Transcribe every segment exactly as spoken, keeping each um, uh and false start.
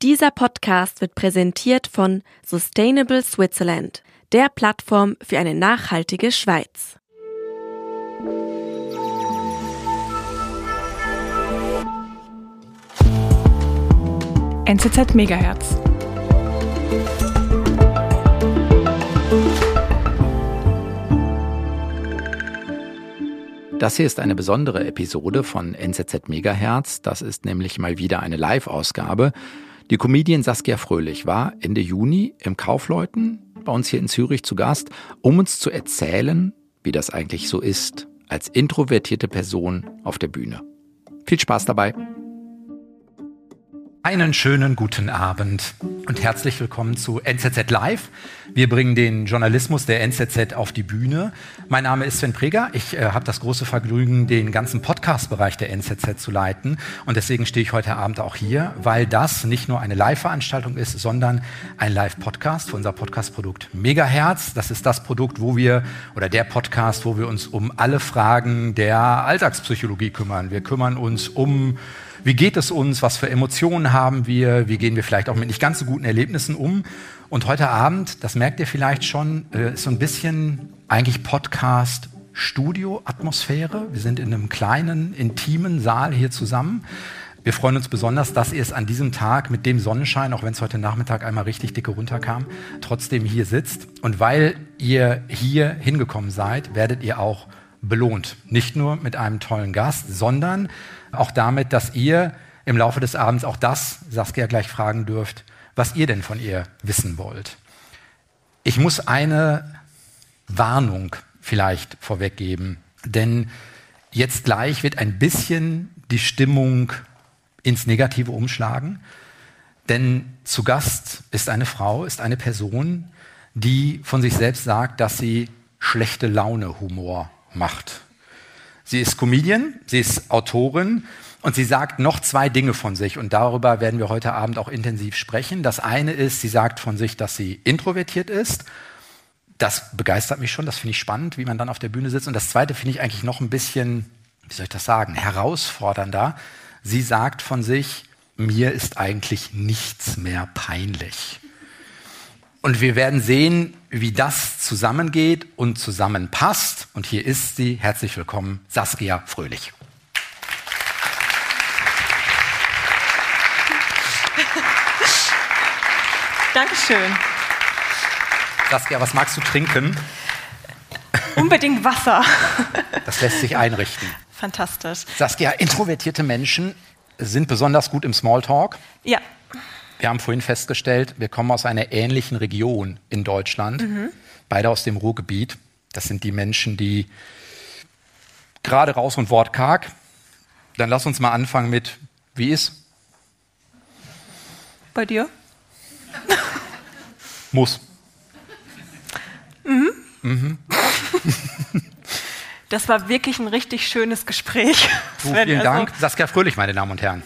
Dieser Podcast wird präsentiert von Sustainable Switzerland, der Plattform für eine nachhaltige Schweiz. N Z Z Megahertz. Das hier ist eine besondere Episode von N Z Z Megahertz. Das ist nämlich mal wieder eine Live-Ausgabe. Die Comedian Saskia Fröhlich war Ende Juni im Kaufleuten bei uns hier in Zürich zu Gast, um uns zu erzählen, wie das eigentlich so ist, als introvertierte Person auf der Bühne. Viel Spaß dabei. Einen schönen guten Abend und herzlich willkommen zu N Z Z Live. Wir bringen den Journalismus der N Z Z auf die Bühne. Mein Name ist Sven Preger. Ich äh, habe das große Vergnügen, den ganzen Podcast-Bereich der N Z Z zu leiten. Und deswegen stehe ich heute Abend auch hier, weil das nicht nur eine Live-Veranstaltung ist, sondern ein Live-Podcast für unser Podcast-Produkt Megahertz. Das ist das Produkt, wo wir, oder der Podcast, wo wir uns um alle Fragen der Alltagspsychologie kümmern. Wir kümmern uns um Wie geht es uns? Was für Emotionen haben wir? Wie gehen wir vielleicht auch mit nicht ganz so guten Erlebnissen um? Und heute Abend, das merkt ihr vielleicht schon, ist so ein bisschen eigentlich Podcast-Studio-Atmosphäre. Wir sind in einem kleinen, intimen Saal hier zusammen. Wir freuen uns besonders, dass ihr es an diesem Tag mit dem Sonnenschein, auch wenn es heute Nachmittag einmal richtig dicke runterkam, trotzdem hier sitzt. Und weil ihr hier hingekommen seid, werdet ihr auch belohnt. Nicht nur mit einem tollen Gast, sondern auch damit, dass ihr im Laufe des Abends auch das, Saskia, gleich fragen dürft, was ihr denn von ihr wissen wollt. Ich muss eine Warnung vielleicht vorweggeben, denn jetzt gleich wird ein bisschen die Stimmung ins Negative umschlagen, denn zu Gast ist eine Frau, ist eine Person, die von sich selbst sagt, dass sie schlechte Laune-Humor macht. Sie ist Comedian, sie ist Autorin und sie sagt noch zwei Dinge von sich und darüber werden wir heute Abend auch intensiv sprechen. Das eine ist, sie sagt von sich, dass sie introvertiert ist. Das begeistert mich schon, das finde ich spannend, wie man dann auf der Bühne sitzt. Und das zweite finde ich eigentlich noch ein bisschen, wie soll ich das sagen, herausfordernder. Sie sagt von sich, mir ist eigentlich nichts mehr peinlich. Und wir werden sehen, wie das zusammengeht und zusammenpasst. Und hier ist sie. Herzlich willkommen, Saskia Fröhlich. Dankeschön. Saskia, was magst du trinken? Unbedingt Wasser. Das lässt sich einrichten. Fantastisch. Saskia, introvertierte Menschen sind besonders gut im Smalltalk. Ja. Wir haben vorhin festgestellt, wir kommen aus einer ähnlichen Region in Deutschland, mhm. beide aus dem Ruhrgebiet. Das sind die Menschen, die gerade raus und wortkarg. Dann lass uns mal anfangen mit, wie ist? Bei dir? Muss. Mhm. Mhm. Das war wirklich ein richtig schönes Gespräch. So, vielen also Dank. Saskia Fröhlich, meine Damen und Herren.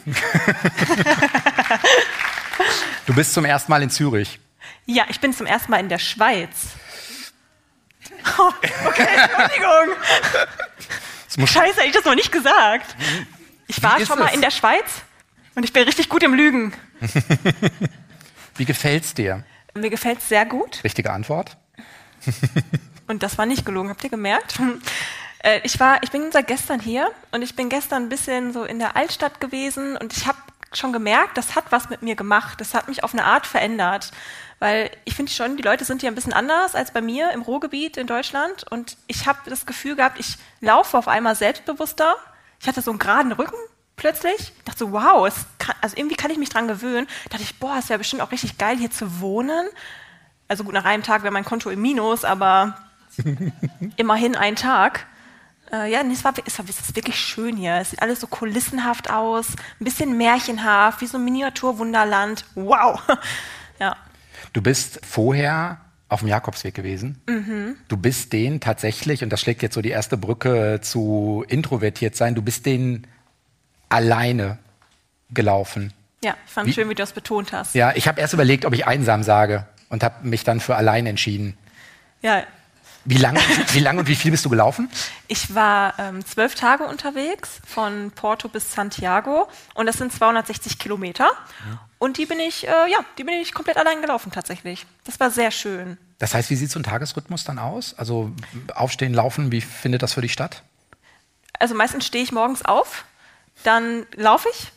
Du bist zum ersten Mal in Zürich. Ja, ich bin zum ersten Mal in der Schweiz. Oh, okay, Entschuldigung. Scheiße, hätte ich das noch nicht gesagt. Ich war schon mal in der Schweiz und ich bin richtig gut im Lügen. Wie gefällt's dir? Mir gefällt's sehr gut. Richtige Antwort. Und das war nicht gelogen, habt ihr gemerkt? Ich war, ich bin seit gestern hier und ich bin gestern ein bisschen so in der Altstadt gewesen und ich habe schon gemerkt, das hat was mit mir gemacht. Das hat mich auf eine Art verändert. Weil ich finde schon, die Leute sind hier ein bisschen anders als bei mir im Ruhrgebiet in Deutschland. Und ich habe das Gefühl gehabt, ich laufe auf einmal selbstbewusster. Ich hatte so einen geraden Rücken plötzlich. Ich dachte so, wow, es kann, also irgendwie kann ich mich dran gewöhnen. Da dachte ich, boah, es wäre bestimmt auch richtig geil, hier zu wohnen. Also gut, nach einem Tag wäre mein Konto im Minus, aber immerhin ein Tag. Äh, ja, es, war, es, war, es ist wirklich schön hier. Es sieht alles so kulissenhaft aus, ein bisschen märchenhaft, wie so ein Miniaturwunderland. Wow! Ja. Du bist vorher auf dem Jakobsweg gewesen. Mhm. Du bist den tatsächlich, und das schlägt jetzt so die erste Brücke zu introvertiert sein, du bist den alleine gelaufen. Ja, ich fand wie, schön, wie du das betont hast. Ja, ich habe erst überlegt, ob ich einsam sage und habe mich dann für allein entschieden. Ja. Wie lange wie lang und wie viel bist du gelaufen? Ich war ähm, zwölf Tage unterwegs, von Porto bis Santiago. Und das sind zweihundertsechzig Kilometer. Ja. Und die bin ich, äh, ja, die bin ich komplett allein gelaufen tatsächlich. Das war sehr schön. Das heißt, wie sieht so ein Tagesrhythmus dann aus? Also aufstehen, laufen, wie findet das für dich statt? Also meistens stehe ich morgens auf, dann laufe ich.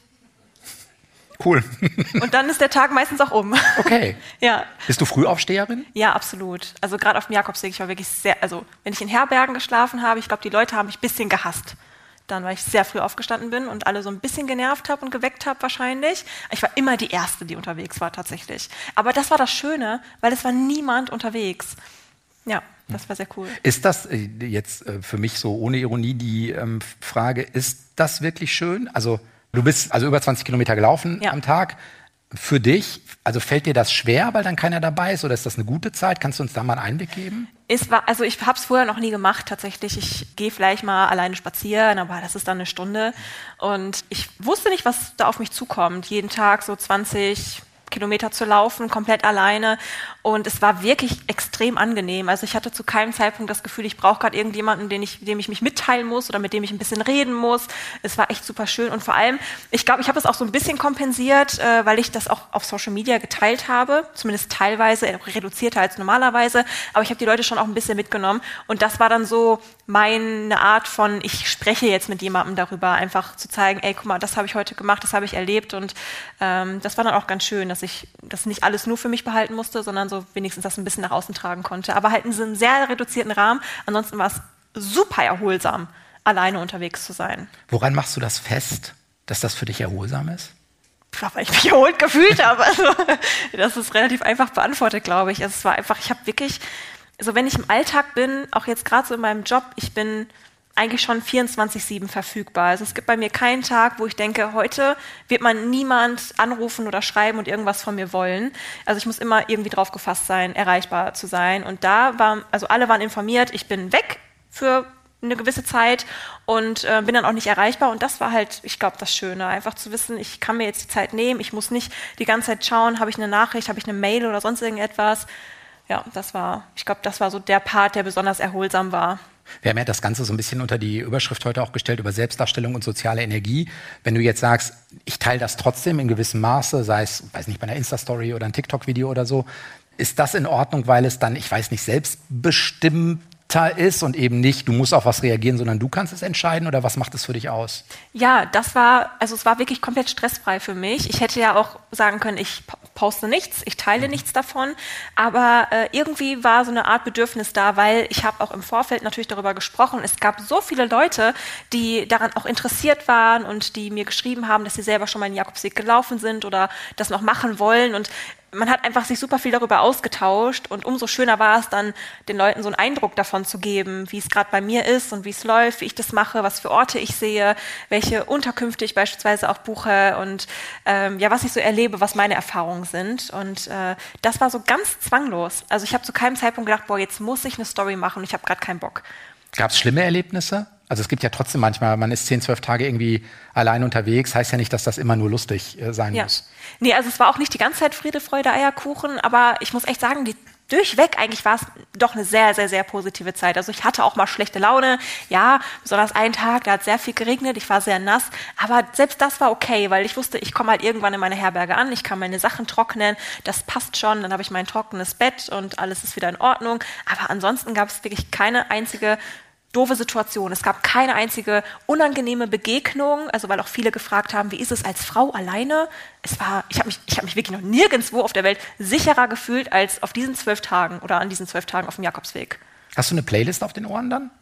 Cool. Und dann ist der Tag meistens auch um. Okay. Ja. Bist du Frühaufsteherin? Ja, absolut. Also gerade auf dem Jakobsweg, ich war wirklich sehr, also wenn ich in Herbergen geschlafen habe, ich glaube, die Leute haben mich ein bisschen gehasst. Dann, weil ich sehr früh aufgestanden bin und alle so ein bisschen genervt habe und geweckt habe wahrscheinlich. Ich war immer die Erste, die unterwegs war tatsächlich. Aber das war das Schöne, weil es war niemand unterwegs. Ja, das war sehr cool. Ist das äh, jetzt äh, für mich so ohne Ironie die ähm, Frage, ist das wirklich schön? Also du bist also über zwanzig Kilometer gelaufen ja. am Tag. Für dich, also fällt dir das schwer, weil dann keiner dabei ist? Oder ist das eine gute Zeit? Kannst du uns da mal einen Einblick geben? Es war, also ich habe es vorher noch nie gemacht tatsächlich. Ich gehe vielleicht mal alleine spazieren, aber das ist dann eine Stunde. Und ich wusste nicht, was da auf mich zukommt. Jeden Tag so zwanzig Kilometer zu laufen, komplett alleine. Und es war wirklich extrem angenehm. Also ich hatte zu keinem Zeitpunkt das Gefühl, ich brauche gerade irgendjemanden, den ich, dem ich mich mitteilen muss oder mit dem ich ein bisschen reden muss. Es war echt super schön. Und vor allem, ich glaube, ich habe es auch so ein bisschen kompensiert, äh, weil ich das auch auf Social Media geteilt habe. Zumindest teilweise, reduzierter als normalerweise. Aber ich habe die Leute schon auch ein bisschen mitgenommen. Und das war dann so meine Art von, ich spreche jetzt mit jemandem darüber, einfach zu zeigen, ey, guck mal, das habe ich heute gemacht, das habe ich erlebt. Und ähm, das war dann auch ganz schön, dass ich das nicht alles nur für mich behalten musste, sondern so wenigstens das ein bisschen nach außen tragen konnte. Aber halt in so einem sehr reduzierten Rahmen. Ansonsten war es super erholsam, alleine unterwegs zu sein. Woran machst du das fest, dass das für dich erholsam ist? Weil ich mich erholt gefühlt habe. Also, das ist relativ einfach beantwortet, glaube ich. Also, es war einfach, ich habe wirklich, so wenn ich im Alltag bin, auch jetzt gerade so in meinem Job, ich bin eigentlich schon vierundzwanzig sieben verfügbar. Also es gibt bei mir keinen Tag, wo ich denke, heute wird man niemand anrufen oder schreiben und irgendwas von mir wollen. Also ich muss immer irgendwie drauf gefasst sein, erreichbar zu sein. Und da war, also alle waren informiert, ich bin weg für eine gewisse Zeit und äh, bin dann auch nicht erreichbar. Und das war halt, ich glaube, das Schöne, einfach zu wissen, ich kann mir jetzt die Zeit nehmen, ich muss nicht die ganze Zeit schauen, habe ich eine Nachricht, habe ich eine Mail oder sonst irgendetwas. Ja, das war, ich glaube, das war so der Part, der besonders erholsam war. Wir haben ja das Ganze so ein bisschen unter die Überschrift heute auch gestellt über Selbstdarstellung und soziale Energie. Wenn du jetzt sagst, ich teile das trotzdem in gewissem Maße, sei es, weiß nicht, bei einer Insta-Story oder ein TikTok-Video oder so, ist das in Ordnung, weil es dann, ich weiß nicht, selbstbestimmter ist und eben nicht, du musst auf was reagieren, sondern du kannst es entscheiden, oder was macht es für dich aus? Ja, das war, also es war wirklich komplett stressfrei für mich. Ich hätte ja auch sagen können, ich poste nichts, ich teile mhm. nichts davon, aber äh, irgendwie war so eine Art Bedürfnis da, weil ich habe auch im Vorfeld natürlich darüber gesprochen. Es gab so viele Leute, die daran auch interessiert waren und die mir geschrieben haben, dass sie selber schon mal den Jakobsweg gelaufen sind oder das noch machen wollen, und man hat einfach sich super viel darüber ausgetauscht, und umso schöner war es dann, den Leuten so einen Eindruck davon zu geben, wie es gerade bei mir ist und wie es läuft, wie ich das mache, was für Orte ich sehe, welche Unterkünfte ich beispielsweise auch buche und ähm, ja, was ich so erlebe, was meine Erfahrungen sind. Und äh, das war so ganz zwanglos. Also ich habe zu keinem Zeitpunkt gedacht, boah, jetzt muss ich eine Story machen und ich habe gerade keinen Bock. Gab es schlimme Erlebnisse? Also es gibt ja trotzdem manchmal, man ist zehn, zwölf Tage irgendwie allein unterwegs, heißt ja nicht, dass das immer nur lustig äh, sein ja. muss. Nee, also es war auch nicht die ganze Zeit Friede, Freude, Eierkuchen, aber ich muss echt sagen, die durchweg eigentlich war es doch eine sehr, sehr, sehr positive Zeit. Also ich hatte auch mal schlechte Laune, ja, besonders einen Tag, da hat sehr viel geregnet, ich war sehr nass, aber selbst das war okay, weil ich wusste, ich komme halt irgendwann in meine Herberge an, ich kann meine Sachen trocknen, das passt schon, dann habe ich mein trockenes Bett und alles ist wieder in Ordnung, aber ansonsten gab es wirklich keine einzige doofe Situation. Es gab keine einzige unangenehme Begegnung, also weil auch viele gefragt haben, wie ist es als Frau alleine? Es war, ich habe mich, ich habe mich wirklich noch nirgendwo auf der Welt sicherer gefühlt als auf diesen zwölf Tagen oder an diesen zwölf Tagen auf dem Jakobsweg. Hast du eine Playlist auf den Ohren dann?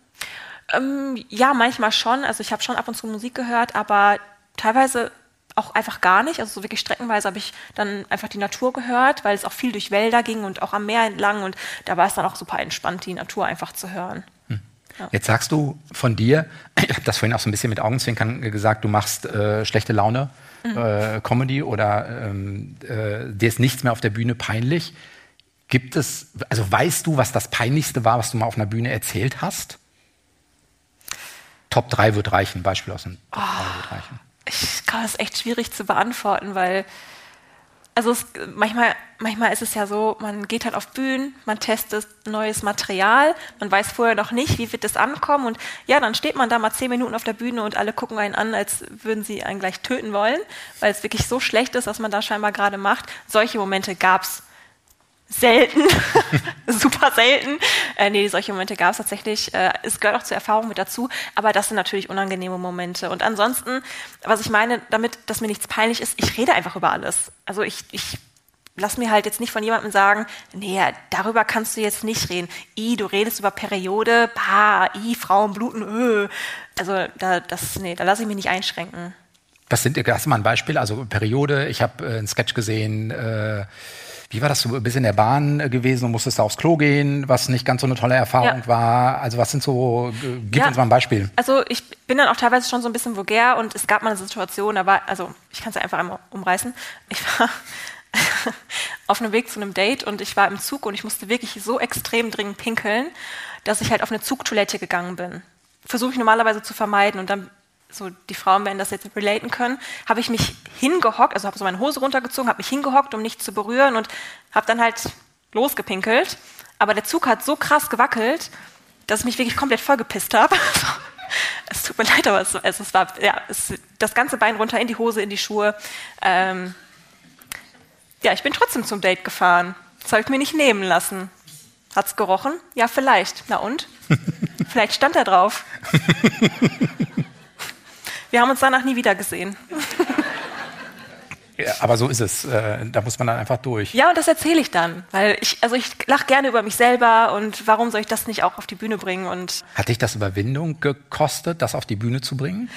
Ähm, ja, manchmal schon. Also ich habe schon ab und zu Musik gehört, aber teilweise auch einfach gar nicht. Also so wirklich streckenweise habe ich dann einfach die Natur gehört, weil es auch viel durch Wälder ging und auch am Meer entlang, und da war es dann auch super entspannt, die Natur einfach zu hören. Hm. Ja. Jetzt sagst du von dir, ich habe das vorhin auch so ein bisschen mit Augenzwinkern gesagt, du machst äh, schlechte Laune, mhm. äh, Comedy, oder ähm, äh, dir ist nichts mehr auf der Bühne peinlich. Gibt es, also weißt du, was das Peinlichste war, was du mal auf einer Bühne erzählt hast? Top drei wird reichen, Beispiel aus dem Top drei oh, wird reichen. Ich glaube, das ist echt schwierig zu beantworten, weil Also es, manchmal, manchmal ist es ja so, man geht halt auf Bühnen, man testet neues Material, man weiß vorher noch nicht, wie wird das ankommen und ja, dann steht man da mal zehn Minuten auf der Bühne und alle gucken einen an, als würden sie einen gleich töten wollen, weil es wirklich so schlecht ist, was man da scheinbar gerade macht. Solche Momente gab's selten, super selten. Äh, nee, solche Momente gab es tatsächlich. Äh, es gehört auch zur Erfahrung mit dazu, aber das sind natürlich unangenehme Momente. Und ansonsten, was ich meine, damit, dass mir nichts peinlich ist, ich rede einfach über alles. Also ich, ich lass mir halt jetzt nicht von jemandem sagen, nee, darüber kannst du jetzt nicht reden. I, du redest über Periode, bah, I, Frauen bluten, öh. Also da, das, nee, da lasse ich mich nicht einschränken. Was sind, hast du mal ein Beispiel? Also Periode, ich habe äh, einen Sketch gesehen, äh, wie war das, du bist in der Bahn gewesen und musstest da aufs Klo gehen, was nicht ganz so eine tolle Erfahrung ja. war? Also was sind so, gib ja. uns mal ein Beispiel. Also ich bin dann auch teilweise schon so ein bisschen vulgär und es gab mal eine Situation, da war, also ich kann es ja einfach einmal umreißen, ich war auf einem Weg zu einem Date und ich war im Zug und ich musste wirklich so extrem dringend pinkeln, dass ich halt auf eine Zugtoilette gegangen bin. Versuche ich normalerweise zu vermeiden und dann so die Frauen werden das jetzt relaten können, habe ich mich hingehockt, also habe so meine Hose runtergezogen, habe mich hingehockt, um nichts zu berühren und habe dann halt losgepinkelt. Aber der Zug hat so krass gewackelt, dass ich mich wirklich komplett vollgepisst habe. Es tut mir leid, aber es, es, es war ja, es, das ganze Bein runter in die Hose, in die Schuhe. Ähm, ja, ich bin trotzdem zum Date gefahren. Das habe ich mir nicht nehmen lassen. Hat's gerochen? Ja, vielleicht. Na und? Vielleicht stand er drauf. Wir haben uns danach nie wieder gesehen. Ja, aber so ist es. Äh, da muss man dann einfach durch. Ja, und das erzähle ich dann. Weil ich, also ich lache gerne über mich selber und warum soll ich das nicht auch auf die Bühne bringen? Und hat dich das Überwindung gekostet, das auf die Bühne zu bringen?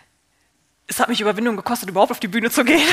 Es hat mich Überwindung gekostet, überhaupt auf die Bühne zu gehen.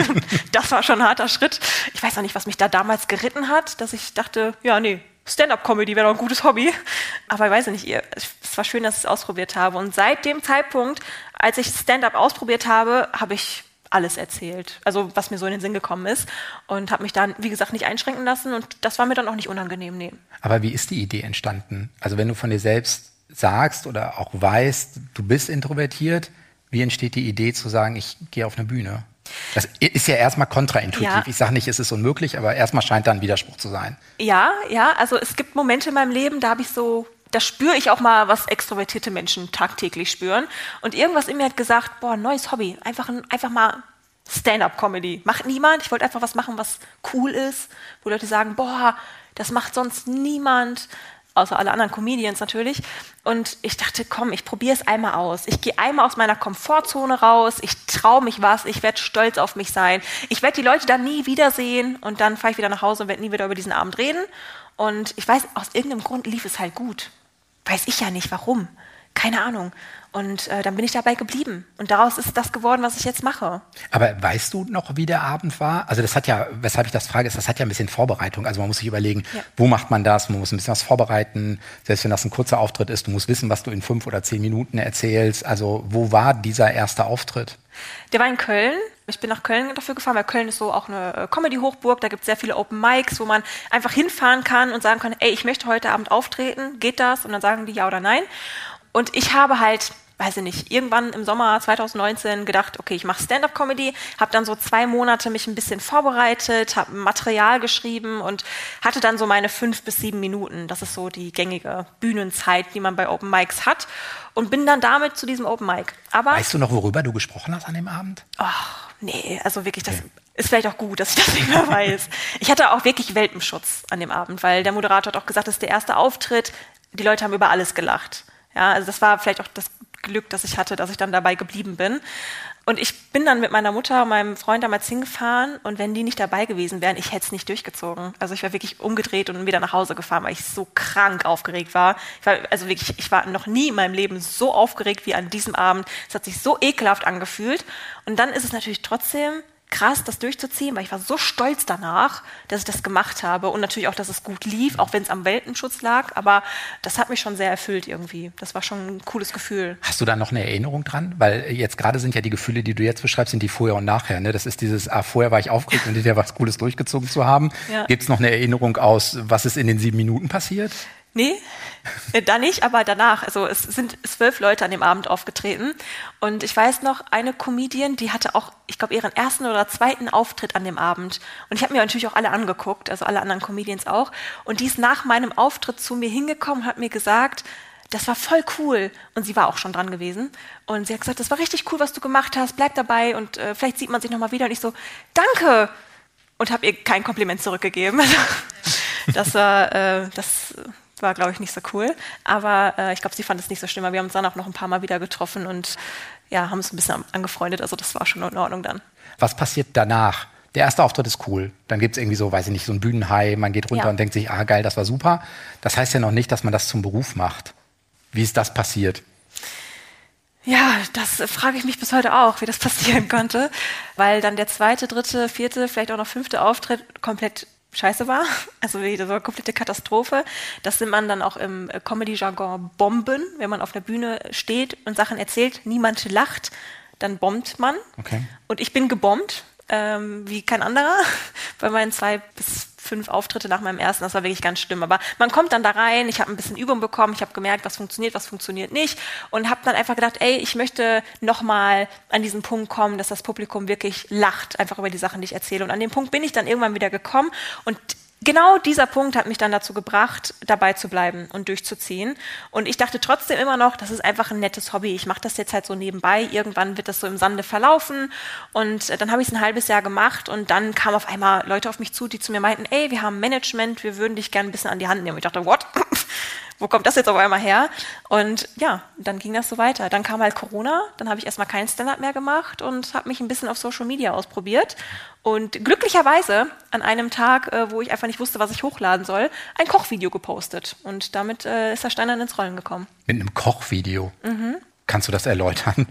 Das war schon ein harter Schritt. Ich weiß auch nicht, was mich da damals geritten hat, dass ich dachte, ja, nee, Stand-up-Comedy wäre doch ein gutes Hobby. Aber ich weiß nicht, es war schön, dass ich es ausprobiert habe. Und seit dem Zeitpunkt, als ich Stand-up ausprobiert habe, habe ich alles erzählt. Also was mir so in den Sinn gekommen ist. Und habe mich dann, wie gesagt, nicht einschränken lassen. Und das war mir dann auch nicht unangenehm. Nee. Aber wie ist die Idee entstanden? Also wenn du von dir selbst sagst oder auch weißt, du bist introvertiert, wie entsteht die Idee zu sagen, ich gehe auf eine Bühne? Das ist ja erstmal kontraintuitiv. Ja. Ich sage nicht, es ist unmöglich, aber erstmal scheint da ein Widerspruch zu sein. Ja, ja, also es gibt Momente in meinem Leben, da habe ich so, da spüre ich auch mal, was extrovertierte Menschen tagtäglich spüren. Und irgendwas in mir hat gesagt, boah, neues Hobby, einfach, einfach mal Stand-up-Comedy. Macht niemand. Ich wollte einfach was machen, was cool ist, wo Leute sagen, boah, das macht sonst niemand. Außer alle anderen Comedians natürlich. Und ich dachte, komm, ich probiere es einmal aus. Ich gehe einmal aus meiner Komfortzone raus. Ich traue mich was. Ich werde stolz auf mich sein. Ich werde die Leute dann nie wiedersehen. Und dann fahre ich wieder nach Hause und werde nie wieder über diesen Abend reden. Und ich weiß, aus irgendeinem Grund lief es halt gut. Weiß ich ja nicht, warum. Keine Ahnung. Und äh, dann bin ich dabei geblieben. Und daraus ist das geworden, was ich jetzt mache. Aber weißt du noch, wie der Abend war? Also das hat ja, weshalb ich das frage, ist, das hat ja ein bisschen Vorbereitung. Also man muss sich überlegen, ja. wo macht man das? Man muss ein bisschen was vorbereiten. Selbst wenn das ein kurzer Auftritt ist, du musst wissen, was du in fünf oder zehn Minuten erzählst. Also wo war dieser erste Auftritt? Der war in Köln. Ich bin nach Köln dafür gefahren, weil Köln ist so auch eine Comedy-Hochburg. Da gibt es sehr viele Open Mics, wo man einfach hinfahren kann und sagen kann, ey, ich möchte heute Abend auftreten. Geht das? Und dann sagen die ja oder nein. Und ich habe halt, weiß ich nicht, irgendwann im Sommer zwanzig neunzehn gedacht, okay, ich mache Stand-up-Comedy, habe dann so zwei Monate mich ein bisschen vorbereitet, habe Material geschrieben und hatte dann so meine fünf bis sieben Minuten. Das ist so die gängige Bühnenzeit, die man bei Open Mics hat. Und bin dann damit zu diesem Open Mic. Aber weißt du noch, worüber du gesprochen hast an dem Abend? Ach, nee, also wirklich, das okay. ist vielleicht auch gut, dass ich das nicht mehr weiß. Ich hatte auch wirklich Welpenschutz an dem Abend, weil der Moderator hat auch gesagt, das ist der erste Auftritt. Die Leute haben über alles gelacht. Ja, also das war vielleicht auch das Glück, das ich hatte, dass ich dann dabei geblieben bin. Und ich bin dann mit meiner Mutter und meinem Freund damals hingefahren und wenn die nicht dabei gewesen wären, ich hätte es nicht durchgezogen. Also ich war wirklich umgedreht und wieder nach Hause gefahren, weil ich so krank aufgeregt war. Ich war also wirklich, ich war noch nie in meinem Leben so aufgeregt wie an diesem Abend. Es hat sich so ekelhaft angefühlt. Und dann ist es natürlich trotzdem krass, das durchzuziehen, weil ich war so stolz danach, dass ich das gemacht habe und natürlich auch, dass es gut lief, auch wenn es am Welpenschutz lag, aber das hat mich schon sehr erfüllt irgendwie. Das war schon ein cooles Gefühl. Hast du da noch eine Erinnerung dran? Weil jetzt gerade sind ja die Gefühle, die du jetzt beschreibst, sind die vorher und nachher. Ne? Das ist dieses, ah, vorher war ich aufgeregt und hinterher was Cooles durchgezogen zu haben. Ja. Gibt es noch eine Erinnerung aus, was ist in den sieben Minuten passiert? Nee, da nicht, aber danach. Also es sind zwölf Leute an dem Abend aufgetreten. Und ich weiß noch, eine Comedian, die hatte auch, ich glaube, ihren ersten oder zweiten Auftritt an dem Abend. Und ich habe mir natürlich auch alle angeguckt, also alle anderen Comedians auch. Und die ist nach meinem Auftritt zu mir hingekommen und hat mir gesagt, das war voll cool. Und sie war auch schon dran gewesen. Und sie hat gesagt, das war richtig cool, was du gemacht hast. Bleib dabei und äh, vielleicht sieht man sich nochmal wieder. Und ich so, danke. Und habe ihr kein Kompliment zurückgegeben. Das war, äh, das war, glaube ich, nicht so cool. Aber äh, ich glaube, sie fand es nicht so schlimm. Wir haben uns dann auch noch ein paar Mal wieder getroffen und ja, haben uns ein bisschen angefreundet. Also das war schon in Ordnung dann. Was passiert danach? Der erste Auftritt ist cool. Dann gibt es irgendwie so, weiß ich nicht, so ein Bühnenhigh. Man geht runter ja. und denkt sich, ah geil, das war super. Das heißt ja noch nicht, dass man das zum Beruf macht. Wie ist das passiert? Ja, das frage ich mich bis heute auch, wie das passieren konnte. Weil dann der zweite, dritte, vierte, vielleicht auch noch fünfte Auftritt komplett scheiße war. Also wieder so eine komplette Katastrophe. Das sind man dann auch im Comedy-Jargon Bomben. Wenn man auf der Bühne steht und Sachen erzählt, niemand lacht, dann bombt man. Okay. Und ich bin gebombt, ähm, wie kein anderer, bei meinen zwei bis fünf Auftritte nach meinem ersten. Das war wirklich ganz schlimm. Aber man kommt dann da rein, ich habe ein bisschen Übung bekommen, ich habe gemerkt, was funktioniert, was funktioniert nicht und habe dann einfach gedacht, ey, ich möchte nochmal an diesen Punkt kommen, dass das Publikum wirklich lacht, einfach über die Sachen, die ich erzähle. Und an dem Punkt bin ich dann irgendwann wieder gekommen und genau dieser Punkt hat mich dann dazu gebracht, dabei zu bleiben und durchzuziehen. Und ich dachte trotzdem immer noch, das ist einfach ein nettes Hobby. Ich mache das jetzt halt so nebenbei. Irgendwann wird das so im Sande verlaufen. Und dann habe ich es ein halbes Jahr gemacht und dann kamen auf einmal Leute auf mich zu, die zu mir meinten, ey, wir haben Management, wir würden dich gerne ein bisschen an die Hand nehmen. Und ich dachte, what? Wo kommt das jetzt auf einmal her? Und ja, dann ging das so weiter. Dann kam halt Corona, dann habe ich erstmal keinen Stand-up mehr gemacht und habe mich ein bisschen auf Social Media ausprobiert. Und glücklicherweise an einem Tag, äh, wo ich einfach nicht wusste, was ich hochladen soll, ein Kochvideo gepostet. Und damit äh, ist der Stein dann ins Rollen gekommen. Mit einem Kochvideo? Mhm. Kannst du das erläutern?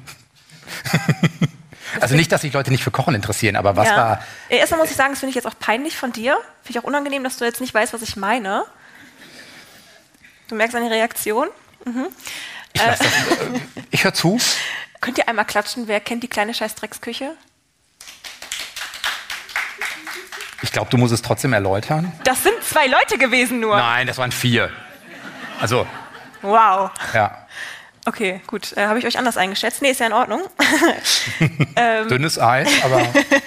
Also nicht, dass sich Leute nicht für Kochen interessieren, aber was ja. war... Erstmal muss ich sagen, das finde ich jetzt auch peinlich von dir. Finde ich auch unangenehm, dass du jetzt nicht weißt, was ich meine. Du merkst eine Reaktion. Mhm. Ich, äh, ich höre zu. Könnt ihr einmal klatschen? Wer kennt die kleine Scheißdrecksküche? Ich glaube, du musst es trotzdem erläutern. Das sind zwei Leute gewesen nur. Nein, das waren vier. Also. Wow. Ja. Okay, gut. Äh, Habe ich euch anders eingeschätzt? Nee, ist ja in Ordnung. ähm, Dünnes Eis, aber...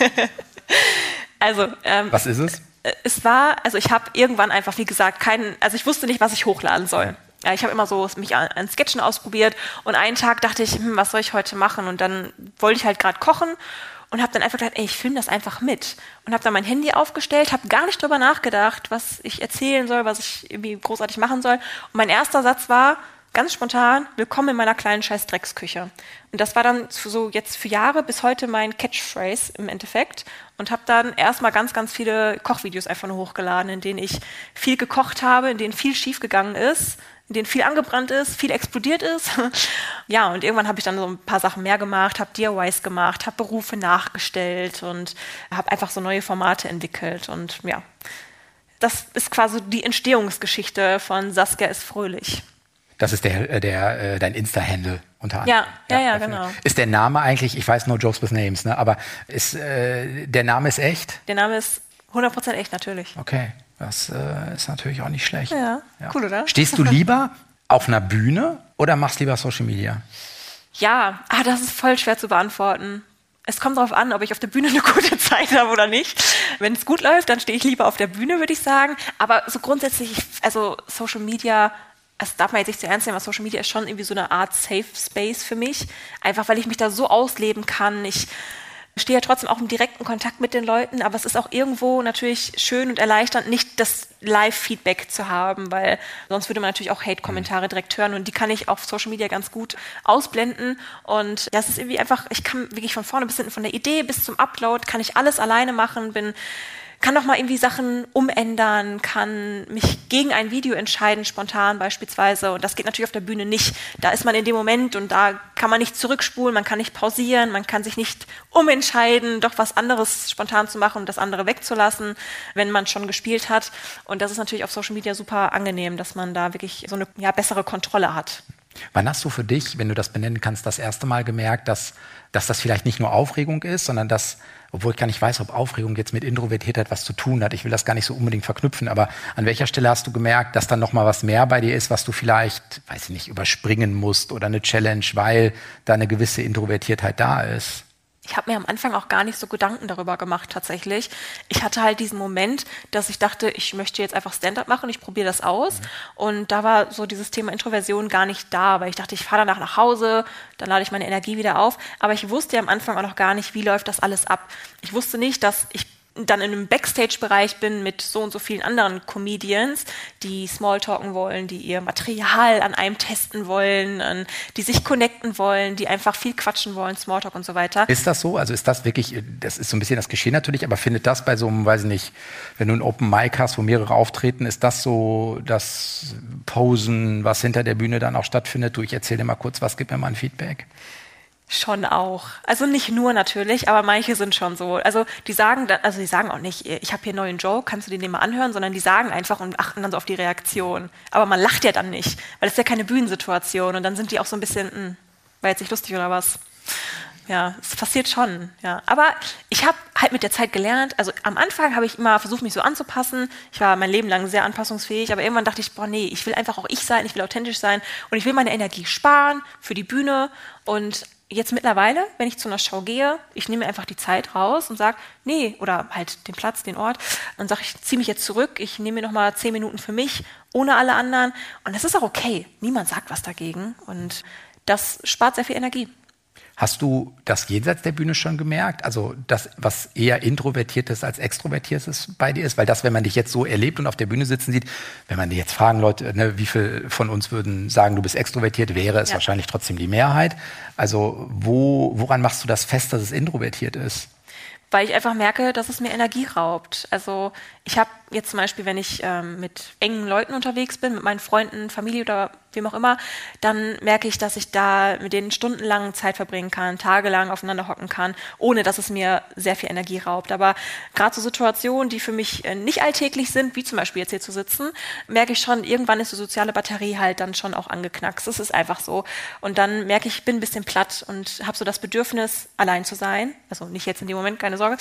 Also, ähm, was ist es? Es war, also ich habe irgendwann einfach, wie gesagt, keinen, also ich wusste nicht, was ich hochladen soll. Ja, ich habe immer so mich an, an Sketchen ausprobiert und einen Tag dachte ich, hm, was soll ich heute machen? Und dann wollte ich halt gerade kochen und habe dann einfach gedacht, ey, ich filme das einfach mit. Und habe dann mein Handy aufgestellt, habe gar nicht drüber nachgedacht, was ich erzählen soll, was ich irgendwie großartig machen soll. Und mein erster Satz war, ganz spontan, willkommen in meiner kleinen Scheiß-Drecksküche. Und das war dann so jetzt für Jahre bis heute mein Catchphrase im Endeffekt und habe dann erstmal ganz, ganz viele Kochvideos einfach nur hochgeladen, in denen ich viel gekocht habe, in denen viel schief gegangen ist, in denen viel angebrannt ist, viel explodiert ist. Ja, und irgendwann habe ich dann so ein paar Sachen mehr gemacht, habe D I Ys gemacht, habe Berufe nachgestellt und habe einfach so neue Formate entwickelt und ja, das ist quasi die Entstehungsgeschichte von Saskia ist fröhlich. Das ist der, der, äh, dein Insta-Handle unter anderem. Ja, ja, ja, genau. Ist der Name eigentlich, ich weiß no jokes with names, ne, aber ist, äh, der Name ist echt? Der Name ist hundert Prozent echt, natürlich. Okay, das äh, ist natürlich auch nicht schlecht. Ja, ja, cool, oder? Stehst du lieber auf einer Bühne oder machst lieber Social Media? Ja, ah, das ist voll schwer zu beantworten. Es kommt darauf an, ob ich auf der Bühne eine gute Zeit habe oder nicht. Wenn es gut läuft, dann stehe ich lieber auf der Bühne, würde ich sagen. Aber so grundsätzlich, also Social Media... Das darf man jetzt nicht zu ernst nehmen, aber Social Media ist schon irgendwie so eine Art Safe Space für mich. Einfach, weil ich mich da so ausleben kann. Ich stehe ja trotzdem auch im direkten Kontakt mit den Leuten, aber es ist auch irgendwo natürlich schön und erleichternd, nicht das Live-Feedback zu haben, weil sonst würde man natürlich auch Hate-Kommentare direkt hören und die kann ich auf Social Media ganz gut ausblenden. Und das ist irgendwie einfach, ich kann wirklich von vorne bis hinten, von der Idee bis zum Upload, kann ich alles alleine machen, bin... kann noch mal irgendwie Sachen umändern, kann mich gegen ein Video entscheiden, spontan beispielsweise. Und das geht natürlich auf der Bühne nicht. Da ist man in dem Moment und da kann man nicht zurückspulen, man kann nicht pausieren, man kann sich nicht umentscheiden, doch was anderes spontan zu machen und das andere wegzulassen, wenn man schon gespielt hat. Und das ist natürlich auf Social Media super angenehm, dass man da wirklich so eine ja, bessere Kontrolle hat. Wann hast du für dich, wenn du das benennen kannst, das erste Mal gemerkt, dass, dass das vielleicht nicht nur Aufregung ist, sondern dass, obwohl ich gar nicht weiß, ob Aufregung jetzt mit Introvertiertheit was zu tun hat, ich will das gar nicht so unbedingt verknüpfen, aber an welcher Stelle hast du gemerkt, dass dann nochmal was mehr bei dir ist, was du vielleicht, weiß ich nicht, überspringen musst oder eine Challenge, weil da eine gewisse Introvertiertheit da ist? Ich habe mir am Anfang auch gar nicht so Gedanken darüber gemacht tatsächlich. Ich hatte halt diesen Moment, dass ich dachte, ich möchte jetzt einfach Stand-up machen, ich probiere das aus. Mhm. Und da war so dieses Thema Introversion gar nicht da, weil ich dachte, ich fahre danach nach Hause, dann lade ich meine Energie wieder auf. Aber ich wusste ja am Anfang auch noch gar nicht, wie läuft das alles ab. Ich wusste nicht, dass ich dann in einem Backstage-Bereich bin mit so und so vielen anderen Comedians, die Smalltalken wollen, die ihr Material an einem testen wollen, die sich connecten wollen, die einfach viel quatschen wollen, Smalltalk und so weiter. Ist das so? Also ist das wirklich, das ist so ein bisschen das Geschehen natürlich, aber findet das bei so einem, weiß ich nicht, wenn du ein Open Mic hast, wo mehrere auftreten, ist das so das Posen, was hinter der Bühne dann auch stattfindet? Du, ich erzähle dir mal kurz was, gib mir mal ein Feedback. Schon auch. Also nicht nur natürlich, aber manche sind schon so. Also die sagen dann, also die sagen auch nicht, ich habe hier einen neuen Joke, kannst du den, den mal anhören, sondern die sagen einfach und achten dann so auf die Reaktion. Aber man lacht ja dann nicht, weil es ist ja keine Bühnensituation und dann sind die auch so ein bisschen, mh, war jetzt nicht lustig oder was? Ja, es passiert schon, ja. Aber ich habe halt mit der Zeit gelernt, also am Anfang habe ich immer versucht, mich so anzupassen. Ich war mein Leben lang sehr anpassungsfähig, aber irgendwann dachte ich, boah, nee, ich will einfach auch ich sein, ich will authentisch sein und ich will meine Energie sparen für die Bühne. Und jetzt mittlerweile, wenn ich zu einer Show gehe, ich nehme einfach die Zeit raus und sage, nee, oder halt den Platz, den Ort, und sage, ich ziehe mich jetzt zurück, ich nehme mir nochmal zehn Minuten für mich, ohne alle anderen. Und das ist auch okay. Niemand sagt was dagegen. Und das spart sehr viel Energie. Hast du das jenseits der Bühne schon gemerkt? Also das, was eher Introvertiertes als Extrovertiertes bei dir ist? Weil das, wenn man dich jetzt so erlebt und auf der Bühne sitzen sieht, wenn man dich jetzt fragen, Leute, ne, wie viel von uns würden sagen, du bist extrovertiert, wäre es ja wahrscheinlich trotzdem die Mehrheit. Also wo, woran machst du das fest, dass es introvertiert ist? Weil ich einfach merke, dass es mir Energie raubt. Also ich habe jetzt zum Beispiel, wenn ich ähm, mit engen Leuten unterwegs bin, mit meinen Freunden, Familie oder wem auch immer, dann merke ich, dass ich da mit denen stundenlang Zeit verbringen kann, tagelang aufeinander hocken kann, ohne dass es mir sehr viel Energie raubt. Aber gerade so Situationen, die für mich äh, nicht alltäglich sind, wie zum Beispiel jetzt hier zu sitzen, merke ich schon, irgendwann ist die soziale Batterie halt dann schon auch angeknackst. Das ist einfach so. Und dann merke ich, ich bin ein bisschen platt und habe so das Bedürfnis, allein zu sein. Also nicht jetzt in dem Moment, keine Sorge.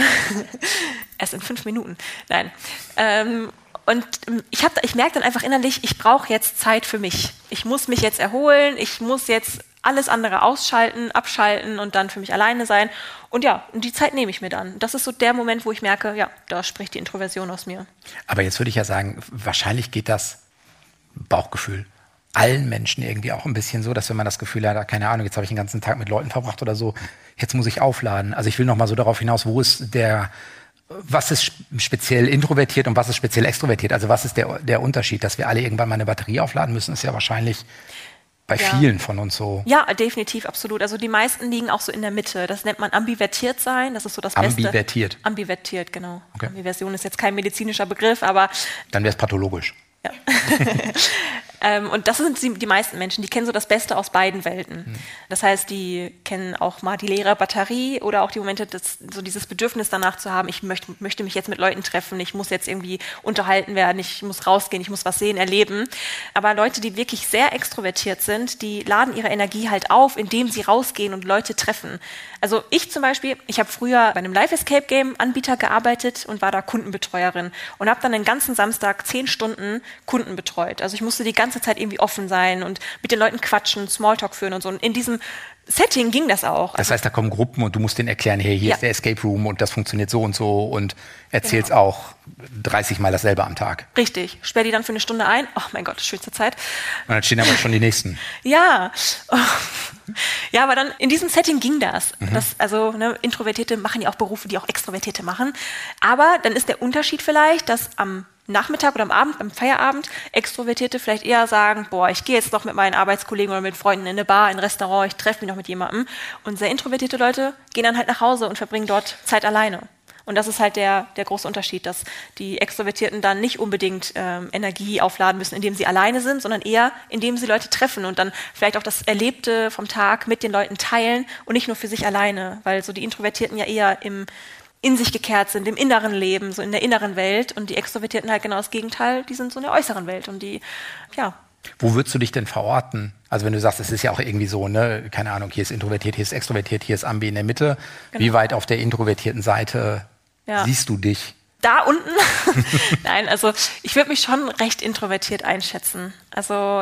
Erst in fünf Minuten. Nein. Ähm, und ich, hab, ich merke dann einfach innerlich, ich brauche jetzt Zeit für mich. Ich muss mich jetzt erholen, ich muss jetzt alles andere ausschalten, abschalten und dann für mich alleine sein. Und ja, und die Zeit nehme ich mir dann. Das ist so der Moment, wo ich merke, ja, da spricht die Introversion aus mir. Aber jetzt würde ich ja sagen, wahrscheinlich geht das Bauchgefühl allen Menschen irgendwie auch ein bisschen so, dass wenn man das Gefühl hat, keine Ahnung, jetzt habe ich den ganzen Tag mit Leuten verbracht oder so, jetzt muss ich aufladen. Also ich will noch mal so darauf hinaus, wo ist der, was ist speziell introvertiert und was ist speziell extrovertiert? Also was ist der, der Unterschied? Dass wir alle irgendwann mal eine Batterie aufladen müssen, ist ja wahrscheinlich bei ja. vielen von uns so. Ja, definitiv, absolut. Also die meisten liegen auch so in der Mitte. Das nennt man ambivertiert sein. Das ist so das Beste. Ambivertiert? Ambivertiert, genau. Okay. Ambiversion ist jetzt kein medizinischer Begriff, aber... Dann wäre es pathologisch. Ja. ähm, und das sind die, die meisten Menschen, die kennen so das Beste aus beiden Welten. Hm. Das heißt, die kennen auch mal die leere Batterie oder auch die Momente, das, so dieses Bedürfnis danach zu haben, ich möchte, möchte mich jetzt mit Leuten treffen, ich muss jetzt irgendwie unterhalten werden, ich muss rausgehen, ich muss was sehen, erleben. Aber Leute, die wirklich sehr extrovertiert sind, die laden ihre Energie halt auf, indem sie rausgehen und Leute treffen. Also ich zum Beispiel, ich habe früher bei einem Live-Escape-Game-Anbieter gearbeitet und war da Kundenbetreuerin und habe dann den ganzen Samstag zehn Stunden Kunden betreut. Also ich musste die ganze Zeit irgendwie offen sein und mit den Leuten quatschen, Smalltalk führen und so. Und in diesem Setting ging das auch. Das heißt, da kommen Gruppen und du musst denen erklären, hey, hier ja. ist der Escape Room und das funktioniert so und so und erzählst genau. auch dreißig Mal dasselbe am Tag. Richtig. Sperr die dann für eine Stunde ein. Oh mein Gott, schönste Zeit. Und dann stehen aber schon die nächsten. Ja. Oh. Ja, aber dann in diesem Setting ging das. Mhm. das also ne, Introvertierte machen ja auch Berufe, die auch Extrovertierte machen. Aber dann ist der Unterschied vielleicht, dass am Nachmittag oder am Abend, am Feierabend, Extrovertierte vielleicht eher sagen, boah, ich gehe jetzt noch mit meinen Arbeitskollegen oder mit Freunden in eine Bar, in ein Restaurant, ich treffe mich noch mit jemandem. Und sehr introvertierte Leute gehen dann halt nach Hause und verbringen dort Zeit alleine. Und das ist halt der, der große Unterschied, dass die Extrovertierten dann nicht unbedingt ähm, Energie aufladen müssen, indem sie alleine sind, sondern eher, indem sie Leute treffen und dann vielleicht auch das Erlebte vom Tag mit den Leuten teilen und nicht nur für sich alleine, weil so die Introvertierten ja eher im in sich gekehrt sind, im inneren Leben, so in der inneren Welt und die Extrovertierten halt genau das Gegenteil, die sind so in der äußeren Welt und die, ja, Wo würdest du dich denn verorten? Also wenn du sagst, es ist ja auch irgendwie so, ne, keine Ahnung, hier ist introvertiert, hier ist extrovertiert, hier ist Ambi in der Mitte. Genau. Wie weit auf der introvertierten Seite ja. siehst du dich? Da unten? Nein, also ich würde mich schon recht introvertiert einschätzen. Also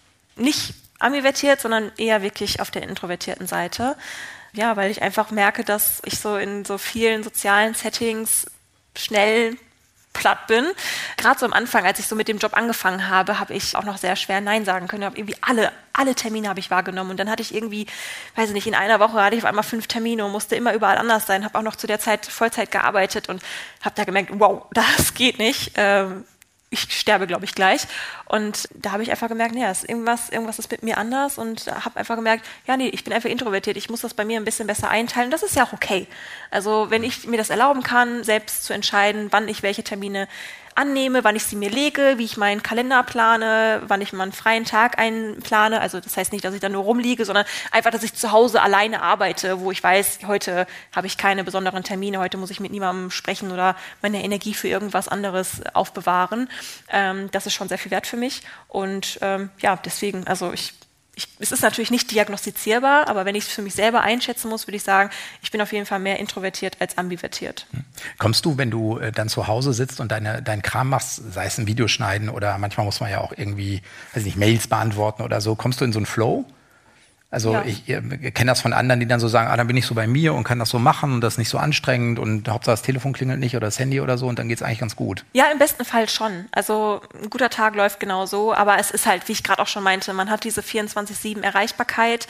nicht ambivertiert, sondern eher wirklich auf der introvertierten Seite. Ja, weil ich einfach merke, dass ich so in so vielen sozialen Settings schnell platt bin. Gerade so am Anfang, als ich so mit dem Job angefangen habe, habe ich auch noch sehr schwer Nein sagen können. Hab irgendwie alle, alle Termine habe ich wahrgenommen. Und dann hatte ich irgendwie, weiß ich nicht, in einer Woche hatte ich auf einmal fünf Termine und musste immer überall anders sein. Habe auch noch zu der Zeit Vollzeit gearbeitet und habe da gemerkt, wow, das geht nicht. Ähm, ich sterbe, glaube ich, gleich. Und da habe ich einfach gemerkt, ja, ist irgendwas, irgendwas ist mit mir anders und habe einfach gemerkt, ja, nee, ich bin einfach introvertiert. Ich muss das bei mir ein bisschen besser einteilen. Das ist ja auch okay. Also wenn ich mir das erlauben kann, selbst zu entscheiden, wann ich welche Termine annehme, wann ich sie mir lege, wie ich meinen Kalender plane, wann ich mal einen freien Tag einplane. Also das heißt nicht, dass ich da nur rumliege, sondern einfach, dass ich zu Hause alleine arbeite, wo ich weiß, heute habe ich keine besonderen Termine, heute muss ich mit niemandem sprechen oder meine Energie für irgendwas anderes aufbewahren. Ähm, das ist schon sehr viel wert für mich. Und ähm, ja, deswegen, also ich Ich, es ist natürlich nicht diagnostizierbar, aber wenn ich es für mich selber einschätzen muss, würde ich sagen, ich bin auf jeden Fall mehr introvertiert als ambivertiert. Kommst du, wenn du äh, dann zu Hause sitzt und deine, deinen Kram machst, sei es ein Video schneiden oder manchmal muss man ja auch irgendwie, weiß ich nicht, Mails beantworten oder so, kommst du in so einen Flow? Also ja. ich, ich kenne das von anderen, die dann so sagen, ah, dann bin ich so bei mir und kann das so machen und das ist nicht so anstrengend und Hauptsache das Telefon klingelt nicht oder das Handy oder so und dann geht's eigentlich ganz gut. Ja, im besten Fall schon. Also ein guter Tag läuft genau so, aber es ist halt, wie ich gerade auch schon meinte, man hat diese vierundzwanzig sieben Erreichbarkeit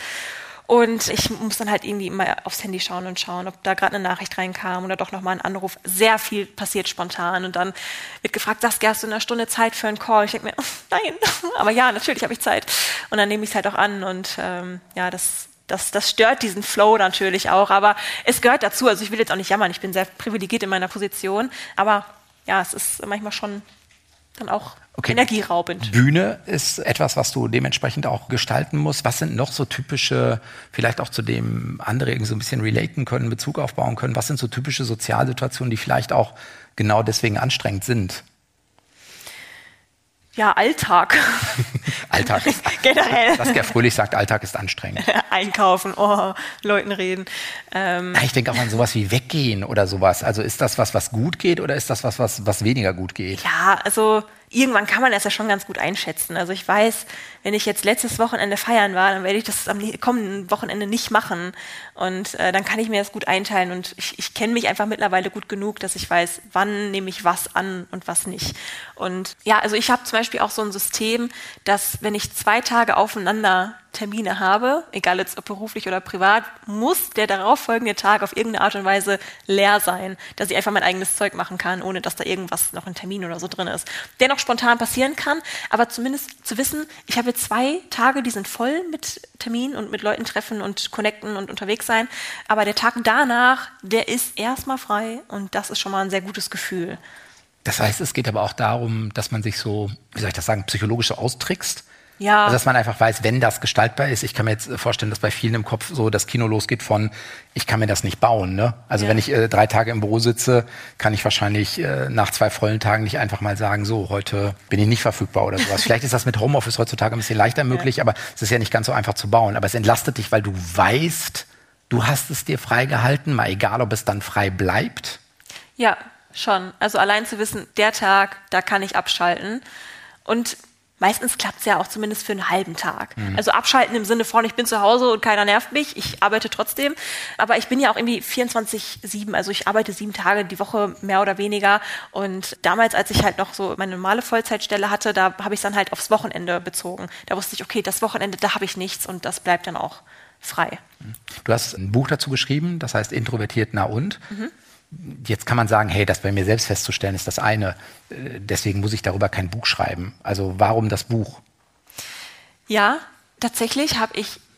und ich muss dann halt irgendwie immer aufs Handy schauen und schauen, ob da gerade eine Nachricht reinkam oder doch nochmal ein Anruf. Sehr viel passiert spontan und dann wird gefragt, Saskia, hast du in einer Stunde Zeit für einen Call? Ich denke mir, nein, aber ja, natürlich habe ich Zeit. Und dann nehme ich es halt auch an und ähm, ja, das, das, das stört diesen Flow natürlich auch, aber es gehört dazu. Also ich will jetzt auch nicht jammern, ich bin sehr privilegiert in meiner Position, aber ja, es ist manchmal schon dann auch okay. energieraubend. Bühne ist etwas, was du dementsprechend auch gestalten musst. Was sind noch so typische, vielleicht auch zu dem andere irgendwie so ein bisschen relaten können, Bezug aufbauen können? Was sind so typische Sozialsituationen, die vielleicht auch genau deswegen anstrengend sind? Ja, Alltag. Alltag ist generell. Saskia Fröhlich sagt, Alltag ist anstrengend. Einkaufen, oh, Leuten reden. Ähm. Ich denke auch an sowas wie Weggehen oder sowas. Also ist das was, was gut geht oder ist das was, was, was weniger gut geht? Ja, also irgendwann kann man das ja schon ganz gut einschätzen. Also ich weiß, wenn ich jetzt letztes Wochenende feiern war, dann werde ich das am kommenden Wochenende nicht machen. Und äh, dann kann ich mir das gut einteilen. Und ich, ich kenne mich einfach mittlerweile gut genug, dass ich weiß, wann nehme ich was an und was nicht. Und ja, also ich habe zum Beispiel auch so ein System, dass wenn ich zwei Tage aufeinander Termine habe, egal jetzt ob beruflich oder privat, muss der darauffolgende Tag auf irgendeine Art und Weise leer sein, dass ich einfach mein eigenes Zeug machen kann, ohne dass da irgendwas noch ein Termin oder so drin ist, der noch spontan passieren kann, aber zumindest zu wissen, ich habe jetzt zwei Tage, die sind voll mit Terminen und mit Leuten treffen und connecten und unterwegs sein, aber der Tag danach, der ist erstmal frei und das ist schon mal ein sehr gutes Gefühl. Das heißt, es geht aber auch darum, dass man sich so, wie soll ich das sagen, psychologisch so austrickst. Ja. Also, dass man einfach weiß, wenn das gestaltbar ist. Ich kann mir jetzt vorstellen, dass bei vielen im Kopf so das Kino losgeht von, ich kann mir das nicht bauen. Ne? Also ja. wenn ich äh, drei Tage im Büro sitze, kann ich wahrscheinlich äh, nach zwei vollen Tagen nicht einfach mal sagen, so, heute bin ich nicht verfügbar oder sowas. Vielleicht ist das mit Homeoffice heutzutage ein bisschen leichter möglich, ja. aber es ist ja nicht ganz so einfach zu bauen. Aber es entlastet dich, weil du weißt, du hast es dir freigehalten, mal egal, ob es dann frei bleibt. Ja, schon. Also allein zu wissen, der Tag, da kann ich abschalten. Und meistens klappt es ja auch zumindest für einen halben Tag. Mhm. Also abschalten im Sinne von, ich bin zu Hause und keiner nervt mich, ich arbeite trotzdem. Aber ich bin ja auch irgendwie vierundzwanzig sieben, also ich arbeite sieben Tage die Woche, mehr oder weniger. Und damals, als ich halt noch so meine normale Vollzeitstelle hatte, da habe ich es dann halt aufs Wochenende bezogen. Da wusste ich, okay, das Wochenende, da habe ich nichts und das bleibt dann auch frei. Du hast ein Buch dazu geschrieben, das heißt Introvertiert, na und? Mhm. Jetzt kann man sagen, hey, das bei mir selbst festzustellen ist das eine. Deswegen muss ich darüber kein Buch schreiben. Also warum das Buch? Ja, tatsächlich habe ich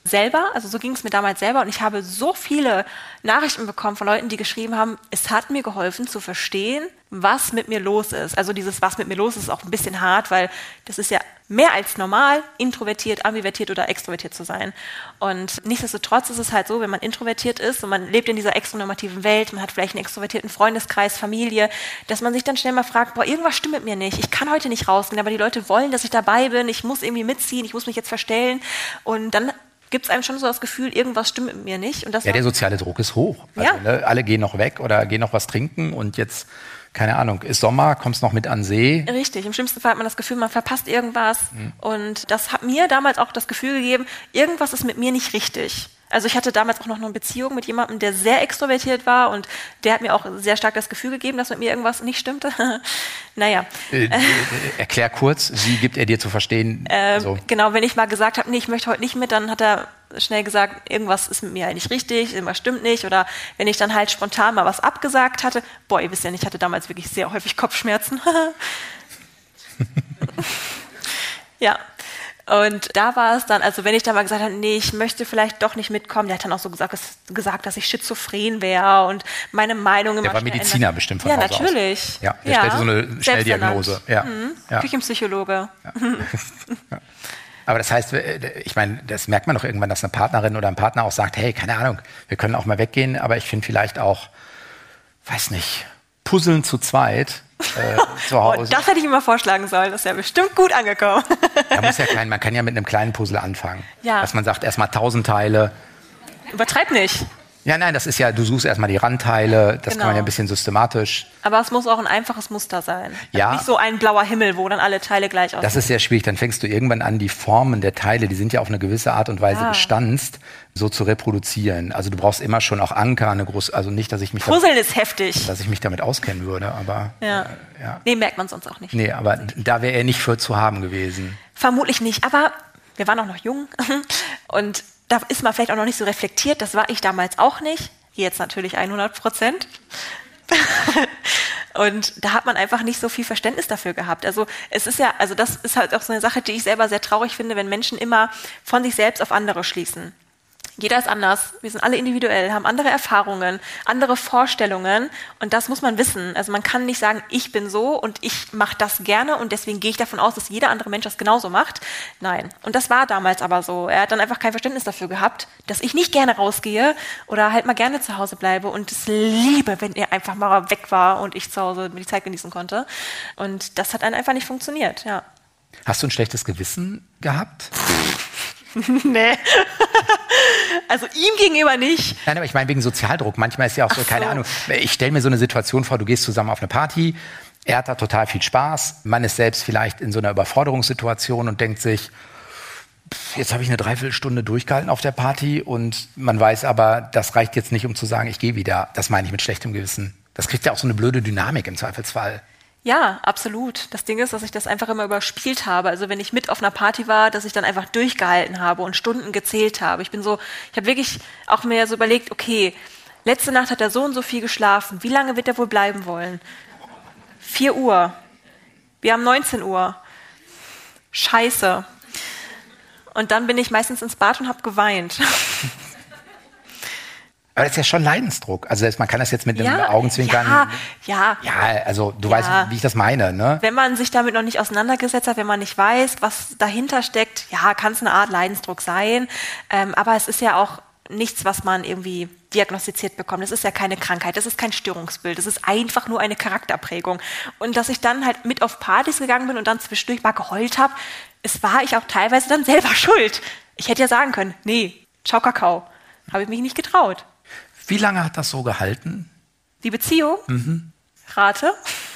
selber, also so ging es mir damals selber und ich habe so viele Nachrichten bekommen von Leuten, die geschrieben haben, es hat mir geholfen zu verstehen, was mit mir los ist. Also dieses was mit mir los ist, ist auch ein bisschen hart, weil das ist ja mehr als normal, introvertiert, ambivertiert oder extrovertiert zu sein. Und nichtsdestotrotz ist es halt so, wenn man introvertiert ist und man lebt in dieser extronormativen Welt, man hat vielleicht einen extrovertierten Freundeskreis, Familie, dass man sich dann schnell mal fragt, boah, irgendwas stimmt mit mir nicht, ich kann heute nicht rausgehen, aber die Leute wollen, dass ich dabei bin, ich muss irgendwie mitziehen, ich muss mich jetzt verstellen und dann gibt es einem schon so das Gefühl, irgendwas stimmt mit mir nicht. Und das ja, der soziale Druck ist hoch. Also, ja. ne, alle gehen noch weg oder gehen noch was trinken und jetzt, keine Ahnung, ist Sommer, kommst noch mit an See. Richtig, im schlimmsten Fall hat man das Gefühl, man verpasst irgendwas. Mhm. Und das hat mir damals auch das Gefühl gegeben, irgendwas ist mit mir nicht richtig. Also ich hatte damals auch noch eine Beziehung mit jemandem, der sehr extrovertiert war und der hat mir auch sehr stark das Gefühl gegeben, dass mit mir irgendwas nicht stimmte. Naja. Äh, äh, erklär kurz, wie gibt er dir zu verstehen? Äh, so. Genau, wenn ich mal gesagt habe, nee, ich möchte heute nicht mit, dann hat er schnell gesagt, irgendwas ist mit mir halt nicht richtig, irgendwas stimmt nicht. Oder wenn ich dann halt spontan mal was abgesagt hatte, boah, ihr wisst ja nicht, ich hatte damals wirklich sehr häufig Kopfschmerzen. Ja. Und da war es dann, also wenn ich dann mal gesagt habe, nee, ich möchte vielleicht doch nicht mitkommen, der hat dann auch so gesagt, dass, gesagt, dass ich schizophren wäre und meine Meinung immer Der war Mediziner bestimmt von Ja, Hause natürlich. Aus. Ja, der ja. stellte so eine Schnelldiagnose. Ja. Mhm. Ja. Küchenpsychologe. Ja. Ja. Aber das heißt, ich meine, das merkt man doch irgendwann, dass eine Partnerin oder ein Partner auch sagt, hey, keine Ahnung, wir können auch mal weggehen, aber ich finde vielleicht auch, weiß nicht, Puzzeln zu zweit äh, zu Hause. Oh, das hätte ich ihm mal vorschlagen sollen, das ist ja bestimmt gut angekommen. Da muss ja kein, man kann ja mit einem kleinen Puzzle anfangen. Ja. Dass man sagt, erstmal tausend Teile. Übertreib nicht. Ja, nein, das ist ja, du suchst erstmal die Randteile, das Genau. kann man ja ein bisschen systematisch. Aber es muss auch ein einfaches Muster sein. Ja. Nicht so ein blauer Himmel, wo dann alle Teile gleich aussehen. Das ist sehr schwierig, dann fängst du irgendwann an, die Formen der Teile, die sind ja auf eine gewisse Art und Weise Ja. gestanzt, so zu reproduzieren. Also du brauchst immer schon auch Anker, eine große, also nicht, dass ich mich Puzzeln damit, ist heftig. dass ich mich damit auskennen würde, aber Ja. äh, ja. Nee, merkt man sonst auch nicht. Nee, aber da wäre er nicht für zu haben gewesen. Vermutlich nicht, aber wir waren auch noch jung und da ist man vielleicht auch noch nicht so reflektiert, das war ich damals auch nicht, jetzt natürlich hundert Prozent. Und da hat man einfach nicht so viel Verständnis dafür gehabt. Also es ist ja, also das ist halt auch so eine Sache, die ich selber sehr traurig finde, wenn Menschen immer von sich selbst auf andere schließen. Jeder ist anders, wir sind alle individuell, haben andere Erfahrungen, andere Vorstellungen und das muss man wissen. Also man kann nicht sagen, ich bin so und ich mache das gerne und deswegen gehe ich davon aus, dass jeder andere Mensch das genauso macht. Nein. Und das war damals aber so. Er hat dann einfach kein Verständnis dafür gehabt, dass ich nicht gerne rausgehe oder halt mal gerne zu Hause bleibe und es liebe, wenn er einfach mal weg war und ich zu Hause die Zeit genießen konnte. Und das hat dann einfach nicht funktioniert, ja. Hast du ein schlechtes Gewissen gehabt? Nee. Also ihm gegenüber nicht. Nein, aber ich meine wegen Sozialdruck. Manchmal ist ja auch so, Ach keine so. Ahnung, ich stelle mir so eine Situation vor, du gehst zusammen auf eine Party, er hat da total viel Spaß, man ist selbst vielleicht in so einer Überforderungssituation und denkt sich, pff, jetzt habe ich eine Dreiviertelstunde durchgehalten auf der Party und man weiß aber, das reicht jetzt nicht, um zu sagen, ich gehe wieder. Das meine ich mit schlechtem Gewissen. Das kriegt ja auch so eine blöde Dynamik im Zweifelsfall. Ja, absolut. Das Ding ist, dass ich das einfach immer überspielt habe. Also wenn ich mit auf einer Party war, dass ich dann einfach durchgehalten habe und Stunden gezählt habe. Ich bin so, ich habe wirklich auch mir so überlegt, okay, letzte Nacht hat er so und so viel geschlafen. Wie lange wird er wohl bleiben wollen? vier Uhr. Wir haben neunzehn Uhr. Scheiße. Und dann bin ich meistens ins Bad und habe geweint. Aber das ist ja schon Leidensdruck. Also man kann das jetzt mit einem Ja, Augenzwinkern... ja, ja. Ja, also du Ja. weißt, wie ich das meine, ne? Wenn man sich damit noch nicht auseinandergesetzt hat, wenn man nicht weiß, was dahinter steckt, ja, kann es eine Art Leidensdruck sein. Ähm, aber es ist ja auch nichts, was man irgendwie diagnostiziert bekommt. Das ist ja keine Krankheit, das ist kein Störungsbild, das ist einfach nur eine Charakterprägung. Und dass ich dann halt mit auf Partys gegangen bin und dann zwischendurch mal geheult habe, es war ich auch teilweise dann selber schuld. Ich hätte ja sagen können, nee, ciao Kakao. Habe ich mich nicht getraut. Wie lange hat das so gehalten? Die Beziehung? Mhm. Rate?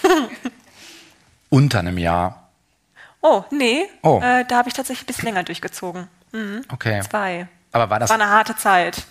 Unter einem Jahr. Oh, nee. Oh. Äh, da habe ich tatsächlich ein bisschen länger durchgezogen. Mhm. Okay. Zwei. Aber war das... War eine harte Zeit.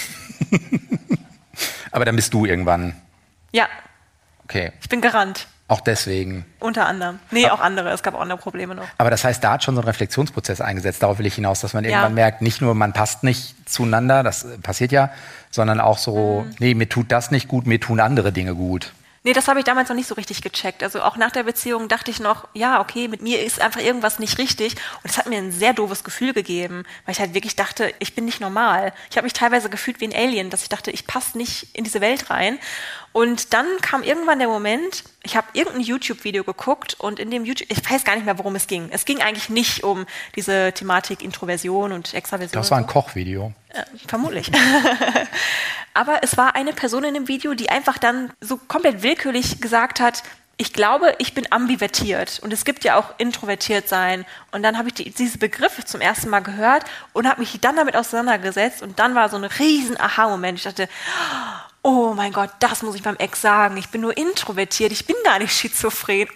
Aber dann bist du irgendwann... Ja, Okay. ich bin gerannt. Auch deswegen. Unter anderem. Nee, auch andere. Es gab auch andere Probleme noch. Aber das heißt, da hat schon so ein Reflexionsprozess eingesetzt. Darauf will ich hinaus, dass man Ja. irgendwann merkt, nicht nur man passt nicht zueinander, das passiert ja, sondern auch so, Mhm. nee, mir tut das nicht gut, mir tun andere Dinge gut. Nee, das habe ich damals noch nicht so richtig gecheckt. Also auch nach der Beziehung dachte ich noch, ja, okay, mit mir ist einfach irgendwas nicht richtig. Und es hat mir ein sehr doofes Gefühl gegeben, weil ich halt wirklich dachte, ich bin nicht normal. Ich habe mich teilweise gefühlt wie ein Alien, dass ich dachte, ich passe nicht in diese Welt rein. Und dann kam irgendwann der Moment, ich habe irgendein YouTube-Video geguckt und in dem YouTube, ich weiß gar nicht mehr, worum es ging. Es ging eigentlich nicht um diese Thematik Introversion und Extraversion. Das war ein Kochvideo. Äh, vermutlich. Aber es war eine Person in dem Video, die einfach dann so komplett willkürlich gesagt hat, ich glaube, ich bin ambivertiert und es gibt ja auch introvertiert sein. Und dann habe ich die, diese Begriffe zum ersten Mal gehört und habe mich dann damit auseinandergesetzt und dann war so ein riesen Aha-Moment. Ich dachte, oh mein Gott, das muss ich meinem Ex sagen. Ich bin nur introvertiert, ich bin gar nicht schizophren.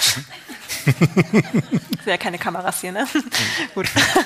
Das wäre keine Kameras hier, ne? Gut.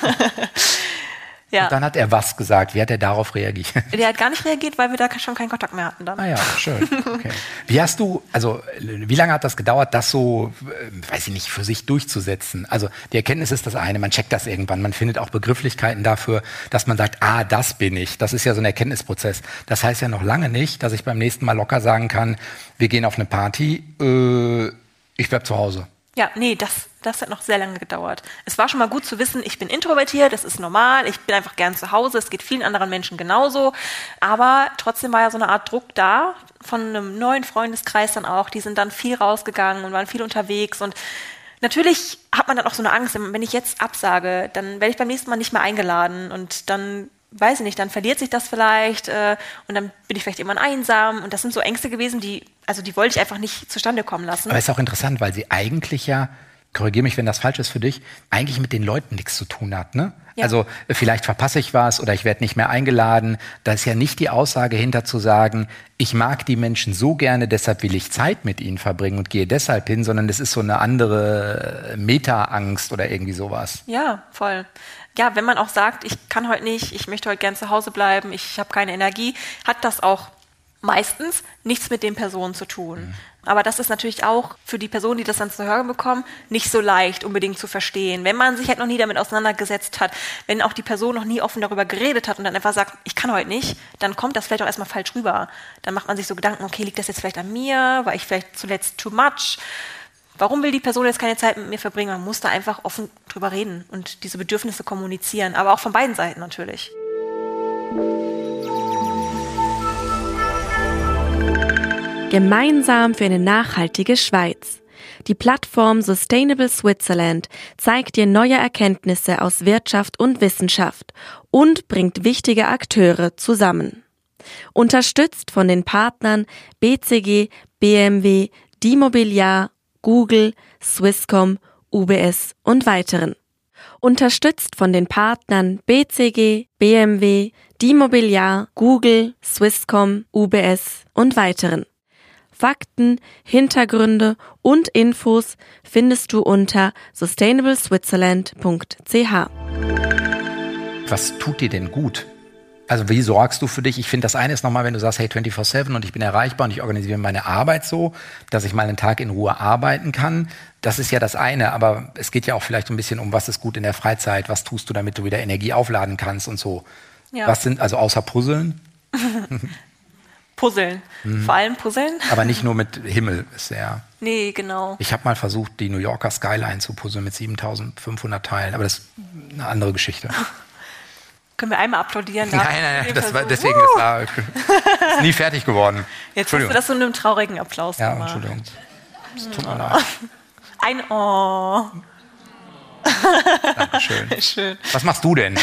Ja. Und dann hat er was gesagt? Wie hat er darauf reagiert? Der hat gar nicht reagiert, weil wir da schon keinen Kontakt mehr hatten dann. Ah ja, schön. Okay. Wie hast du, also wie lange hat das gedauert, das so, äh, weiß ich nicht, für sich durchzusetzen? Also die Erkenntnis ist das eine, man checkt das irgendwann, man findet auch Begrifflichkeiten dafür, dass man sagt, ah, das bin ich. Das ist ja so ein Erkenntnisprozess. Das heißt ja noch lange nicht, dass ich beim nächsten Mal locker sagen kann, wir gehen auf eine Party, äh, ich bleib zu Hause. Ja, nee, das, das hat noch sehr lange gedauert. Es war schon mal gut zu wissen, ich bin introvertiert, das ist normal, ich bin einfach gern zu Hause, es geht vielen anderen Menschen genauso. Aber trotzdem war ja so eine Art Druck da, von einem neuen Freundeskreis dann auch. Die sind dann viel rausgegangen und waren viel unterwegs. Und natürlich hat man dann auch so eine Angst, wenn ich jetzt absage, dann werde ich beim nächsten Mal nicht mehr eingeladen. Und dann, weiß ich nicht, dann verliert sich das vielleicht äh, und dann bin ich vielleicht irgendwann einsam. Und das sind so Ängste gewesen, die, also die wollte ich einfach nicht zustande kommen lassen. Aber ist auch interessant, weil sie eigentlich ja, korrigiere mich, wenn das falsch ist für dich, eigentlich mit den Leuten nichts zu tun hat, ne? Ja. Also vielleicht verpasse ich was oder ich werde nicht mehr eingeladen. Da ist ja nicht die Aussage hinter zu sagen, ich mag die Menschen so gerne, deshalb will ich Zeit mit ihnen verbringen und gehe deshalb hin, sondern das ist so eine andere Meta-Angst oder irgendwie sowas. Ja, voll. Ja, wenn man auch sagt, ich kann heute nicht, ich möchte heute gern zu Hause bleiben, ich habe keine Energie, hat das auch meistens nichts mit den Personen zu tun. Mhm. Aber das ist natürlich auch für die Personen, die das dann zu hören bekommen, nicht so leicht unbedingt zu verstehen. Wenn man sich halt noch nie damit auseinandergesetzt hat, wenn auch die Person noch nie offen darüber geredet hat und dann einfach sagt, ich kann heute nicht, dann kommt das vielleicht auch erstmal falsch rüber. Dann macht man sich so Gedanken, okay, liegt das jetzt vielleicht an mir? War ich vielleicht zuletzt too much? Warum will die Person jetzt keine Zeit mit mir verbringen? Man muss da einfach offen drüber reden und diese Bedürfnisse kommunizieren, aber auch von beiden Seiten natürlich. Gemeinsam für eine nachhaltige Schweiz. Die Plattform Sustainable Switzerland zeigt dir neue Erkenntnisse aus Wirtschaft und Wissenschaft und bringt wichtige Akteure zusammen. Unterstützt von den Partnern B C G, B M W, Dimobiliar, Google, Swisscom, U B S und weiteren. Unterstützt von den Partnern B C G, B M W, Dimobiliar, Google, Swisscom, U B S und weiteren. Fakten, Hintergründe und Infos findest du unter sustainable switzerland punkt c h. Was tut dir denn gut? Also wie sorgst du für dich? Ich finde, das eine ist nochmal, wenn du sagst, hey, vierundzwanzig sieben und ich bin erreichbar und ich organisiere meine Arbeit so, dass ich mal einen Tag in Ruhe arbeiten kann. Das ist ja das eine, aber es geht ja auch vielleicht ein bisschen um, was ist gut in der Freizeit, was tust du, damit du wieder Energie aufladen kannst und so. Ja. Was sind, also außer Puzzeln? Puzzeln. Mhm. Vor allem Puzzeln. Aber nicht nur mit Himmel ist der. Nee, genau. Ich habe mal versucht, die New Yorker Skyline zu puzzeln mit siebentausendfünfhundert Teilen, aber das ist eine andere Geschichte. Können wir einmal applaudieren? Nein, nein, nein, das war, deswegen das war ist nie fertig geworden. Jetzt hast du das so in einem traurigen Applaus ja, gemacht. Entschuldigung. Es tut mir leid. Ein Oh. Dankeschön. Schön. Was machst du denn?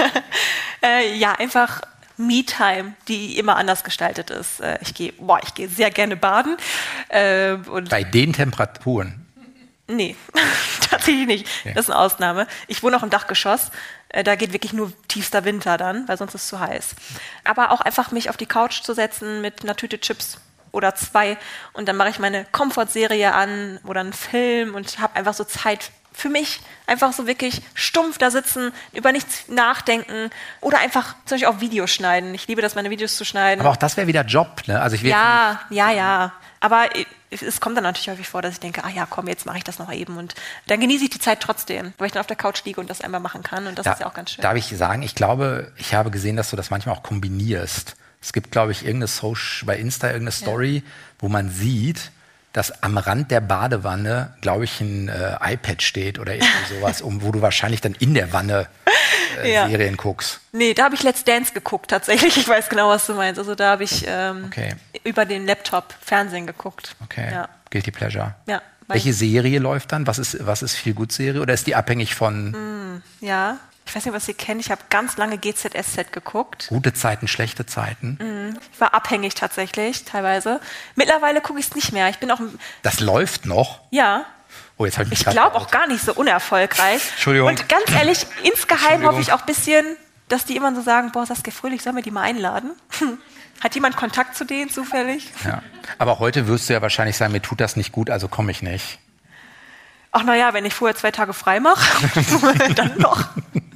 äh, ja, einfach Me-Time, die immer anders gestaltet ist. Äh, ich gehe, boah, ich gehe sehr gerne baden. Äh, und Bei den Temperaturen? Nee, tatsächlich nicht. Okay. Das ist eine Ausnahme. Ich wohne auch im Dachgeschoss. Äh, da geht wirklich nur tiefster Winter dann, weil sonst ist es zu heiß. Aber auch einfach mich auf die Couch zu setzen mit einer Tüte Chips oder zwei und dann mache ich meine Comfort-Serie an oder einen Film und habe einfach so Zeit für mich, einfach so wirklich stumpf da sitzen, über nichts nachdenken oder einfach zum Beispiel auch Videos schneiden. Ich liebe das, meine Videos zu schneiden. Aber auch das wäre wieder Job, ne? Also ich ja, ja, ja. Aber es kommt dann natürlich häufig vor, dass ich denke, ah ja, komm, jetzt mache ich das noch eben. Und dann genieße ich die Zeit trotzdem, weil ich dann auf der Couch liege und das einmal machen kann. Und das da, ist ja auch ganz schön. Darf ich sagen, ich glaube, ich habe gesehen, dass du das manchmal auch kombinierst. Es gibt, glaube ich, irgendeine Social, bei Insta irgendeine Story, ja. wo man sieht, dass am Rand der Badewanne, glaube ich, ein äh, iPad steht oder irgendwie sowas, um, wo du wahrscheinlich dann in der Wanne äh, ja. Serien guckst. Nee, da habe ich Let's Dance geguckt tatsächlich. Ich weiß genau, was du meinst. Also da habe ich ähm, okay. über den Laptop Fernsehen geguckt. Okay, ja. Guilty Pleasure. Ja. Welche Serie läuft dann? Was ist, was ist Feel-Good-Serie oder ist die abhängig von... Mm, ja, ich weiß nicht, was ihr kennt. Ich habe ganz lange G Z S Z geguckt. Gute Zeiten, schlechte Zeiten. Mm, ich war abhängig tatsächlich, teilweise. Mittlerweile gucke ich es nicht mehr. Ich bin auch... Das läuft noch? Ja. Oh, jetzt ich ich glaube auch gar nicht so unerfolgreich. Entschuldigung. Und ganz ehrlich, insgeheim hoffe ich auch ein bisschen, dass die immer so sagen, boah, Saskia Fröhlich, sollen wir die mal einladen? Hat jemand Kontakt zu denen zufällig? Ja. Aber heute wirst du ja wahrscheinlich sagen, mir tut das nicht gut, also komme ich nicht. Ach naja, wenn ich vorher zwei Tage frei mache, dann noch.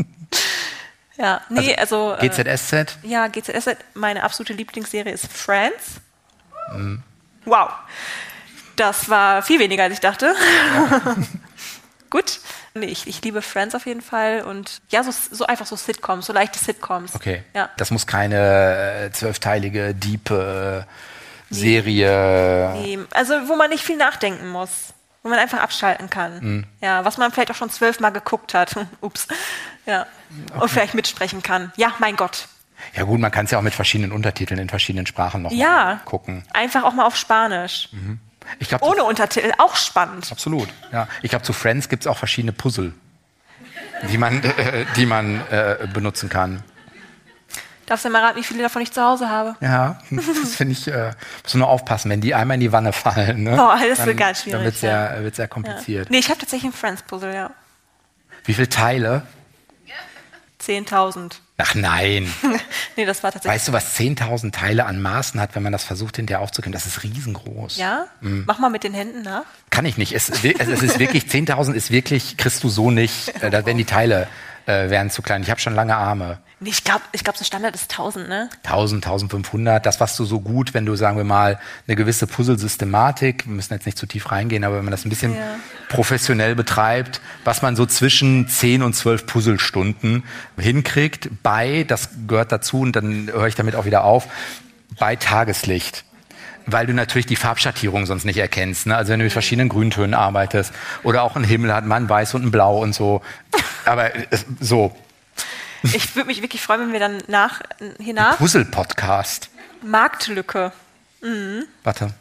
Ja, nee, also... also G Z S Z? Äh, ja, G Z S Z. Meine absolute Lieblingsserie ist Friends. Mhm. Wow. Das war viel weniger, als ich dachte. Ja. Gut. Nee, ich, ich liebe Friends auf jeden Fall und ja, so, so einfach so Sitcoms, so leichte Sitcoms. Okay. Ja. Das muss keine äh, zwölfteilige, deep äh, Serie... Nee. nee, also wo man nicht viel nachdenken muss. Wo man einfach abschalten kann. Mhm. Ja, was man vielleicht auch schon zwölfmal geguckt hat. Ups. Ja. Okay. Und vielleicht mitsprechen kann. Ja, mein Gott. Ja gut, man kann es ja auch mit verschiedenen Untertiteln in verschiedenen Sprachen noch ja, gucken. Einfach auch mal auf Spanisch. Mhm. Ich glaub, ohne Untertitel, auch spannend. Absolut, ja. Ich glaube, zu Friends gibt es auch verschiedene Puzzle, die man, äh, die man äh, benutzen kann. Darfst du mal raten, wie viele davon ich zu Hause habe? Ja, das finde ich, äh, musst du nur aufpassen, wenn die einmal in die Wanne fallen. Ne? Oh, das wird ganz schwierig. Dann wird es sehr, ja. sehr kompliziert. Ja. Nee, ich habe tatsächlich ein Friends-Puzzle, ja. Wie viele Teile? zehntausend. Ach nein. Nee, das war tatsächlich... Weißt du, was zehntausend Teile an Maßen hat, wenn man das versucht, hinterher aufzukriegen? Das ist riesengroß. Ja? Mhm. Mach mal mit den Händen nach. Kann ich nicht. Es, es ist wirklich, zehntausend ist wirklich, kriegst du so nicht. Da werden die Teile äh, wären zu klein. Ich habe schon lange Arme. Nee, ich glaube, ich glaub, so Standard ist tausend, ne? tausend, tausendfünfhundert. Das, was du so gut, wenn du, sagen wir mal, eine gewisse Puzzle-Systematik, wir müssen jetzt nicht zu tief reingehen, aber wenn man das ein bisschen ja. professionell betreibt, was man so zwischen zehn und zwölf Puzzlestunden hinkriegt bei, das gehört dazu und dann höre ich damit auch wieder auf, bei Tageslicht. Weil du natürlich die Farbschattierung sonst nicht erkennst. Ne? Also wenn du mit verschiedenen Grüntönen arbeitest oder auch ein Himmel hat, man ein Weiß und ein Blau und so. Aber äh, so... Ich würde mich wirklich freuen, wenn wir dann nach, hier nach... Puzzle-Podcast. Marktlücke. Mhm. Warte.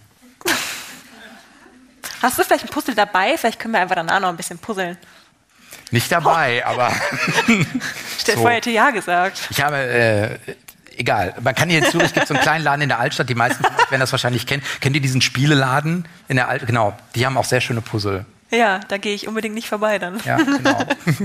Hast du vielleicht ein Puzzle dabei? Vielleicht können wir einfach danach noch ein bisschen puzzeln. Nicht dabei, oh. aber... Stell dir vor, ich hätte ja gesagt. Ich habe... Äh, egal. Man kann hier in Zürich, gibt so einen kleinen Laden in der Altstadt, die meisten von euch werden das wahrscheinlich kennen. Kennt ihr diesen Spieleladen in der Altstadt? Genau, die haben auch sehr schöne Puzzle. Ja, da gehe ich unbedingt nicht vorbei dann. Ja, genau.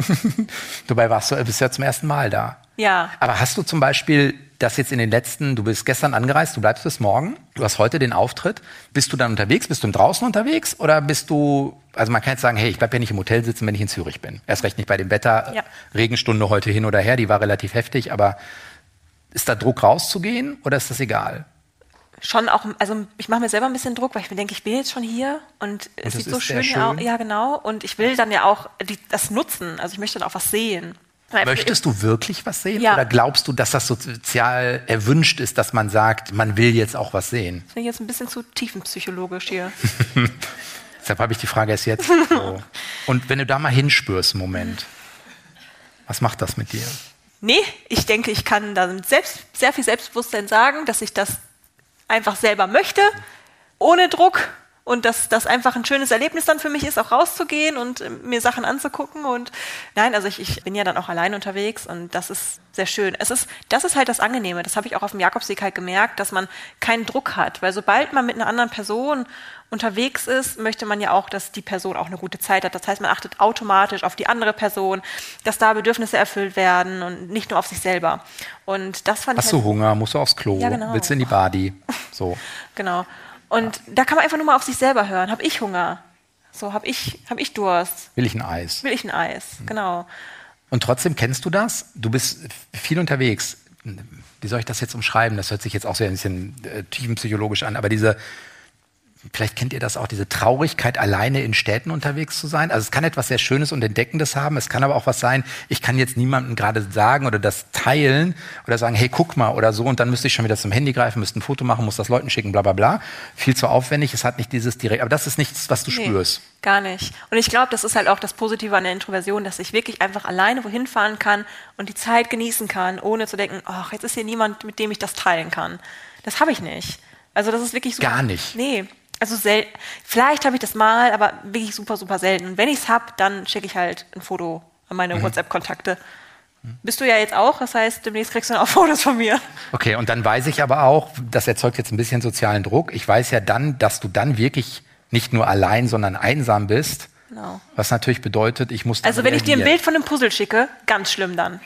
Dabei warst du, bist du ja zum ersten Mal da. Ja. Aber hast du zum Beispiel das jetzt in den letzten, du bist gestern angereist, du bleibst bis morgen, du hast heute den Auftritt. Bist du dann unterwegs? Bist du draußen unterwegs? Oder bist du, also man kann jetzt sagen, hey, ich bleib ja nicht im Hotel sitzen, wenn ich in Zürich bin. Erst recht nicht bei dem Wetter. Ja. Regenstunde heute hin oder her, die war relativ heftig, aber ist da Druck rauszugehen oder ist das egal? Schon auch, also ich mache mir selber ein bisschen Druck, weil ich mir denke, ich bin jetzt schon hier und, und es sieht so schön, schön aus. Ja, genau. Und ich will dann ja auch die, das nutzen. Also ich möchte dann auch was sehen. Möchtest du wirklich was sehen? Ja. Oder glaubst du, dass das sozial erwünscht ist, dass man sagt, man will jetzt auch was sehen? Das finde ich jetzt ein bisschen zu tiefenpsychologisch hier. Deshalb habe ich die Frage erst jetzt. So. Und wenn du da mal hinspürst, einen Moment, was macht das mit dir? Nee, ich denke, ich kann da mit selbst, sehr viel Selbstbewusstsein sagen, dass ich das einfach selber möchte, ohne Druck und dass das einfach ein schönes Erlebnis dann für mich ist, auch rauszugehen und äh, mir Sachen anzugucken und nein, also ich, ich bin ja dann auch allein unterwegs und das ist sehr schön. Es ist, das ist halt das Angenehme, das habe ich auch auf dem Jakobsweg halt gemerkt, dass man keinen Druck hat, weil sobald man mit einer anderen Person unterwegs ist, möchte man ja auch, dass die Person auch eine gute Zeit hat. Das heißt, man achtet automatisch auf die andere Person, dass da Bedürfnisse erfüllt werden und nicht nur auf sich selber. Und das fand Hast ich du halt Hunger? Musst du aufs Klo? Ja, genau. Willst du in die Badi? So. Genau. Und ja. da kann man einfach nur mal auf sich selber hören. Hab ich Hunger? So, hab ich, hab ich Durst? Will ich ein Eis? Will ich ein Eis, mhm. genau. Und trotzdem kennst du das? Du bist viel unterwegs. Wie soll ich das jetzt umschreiben? Das hört sich jetzt auch so ein bisschen äh, tiefenpsychologisch an, aber diese vielleicht kennt ihr das auch, diese Traurigkeit, alleine in Städten unterwegs zu sein. Also es kann etwas sehr Schönes und Entdeckendes haben. Es kann aber auch was sein, ich kann jetzt niemandem gerade sagen oder das teilen oder sagen, hey, guck mal oder so. Und dann müsste ich schon wieder zum Handy greifen, müsste ein Foto machen, muss das Leuten schicken, bla bla bla. Viel zu aufwendig, es hat nicht dieses direkt, aber das ist nichts, was du nee, spürst. Gar nicht. Und ich glaube, das ist halt auch das Positive an der Introversion, dass ich wirklich einfach alleine wohin fahren kann und die Zeit genießen kann, ohne zu denken, ach, jetzt ist hier niemand, mit dem ich das teilen kann. Das habe ich nicht. Also das ist wirklich super. Gar nicht? Nee. Also selten. Vielleicht habe ich das mal, aber wirklich super, super selten. Und wenn ich es habe, dann schicke ich halt ein Foto an meine mhm. WhatsApp-Kontakte. Mhm. Bist du ja jetzt auch, das heißt, demnächst kriegst du dann auch Fotos von mir. Okay, und dann weiß ich aber auch, das erzeugt jetzt ein bisschen sozialen Druck. Ich weiß ja dann, dass du dann wirklich nicht nur allein, sondern einsam bist. Genau. Was natürlich bedeutet, ich muss dann Also wenn ich dir ein Bild von einem Puzzle schicke, ganz schlimm dann.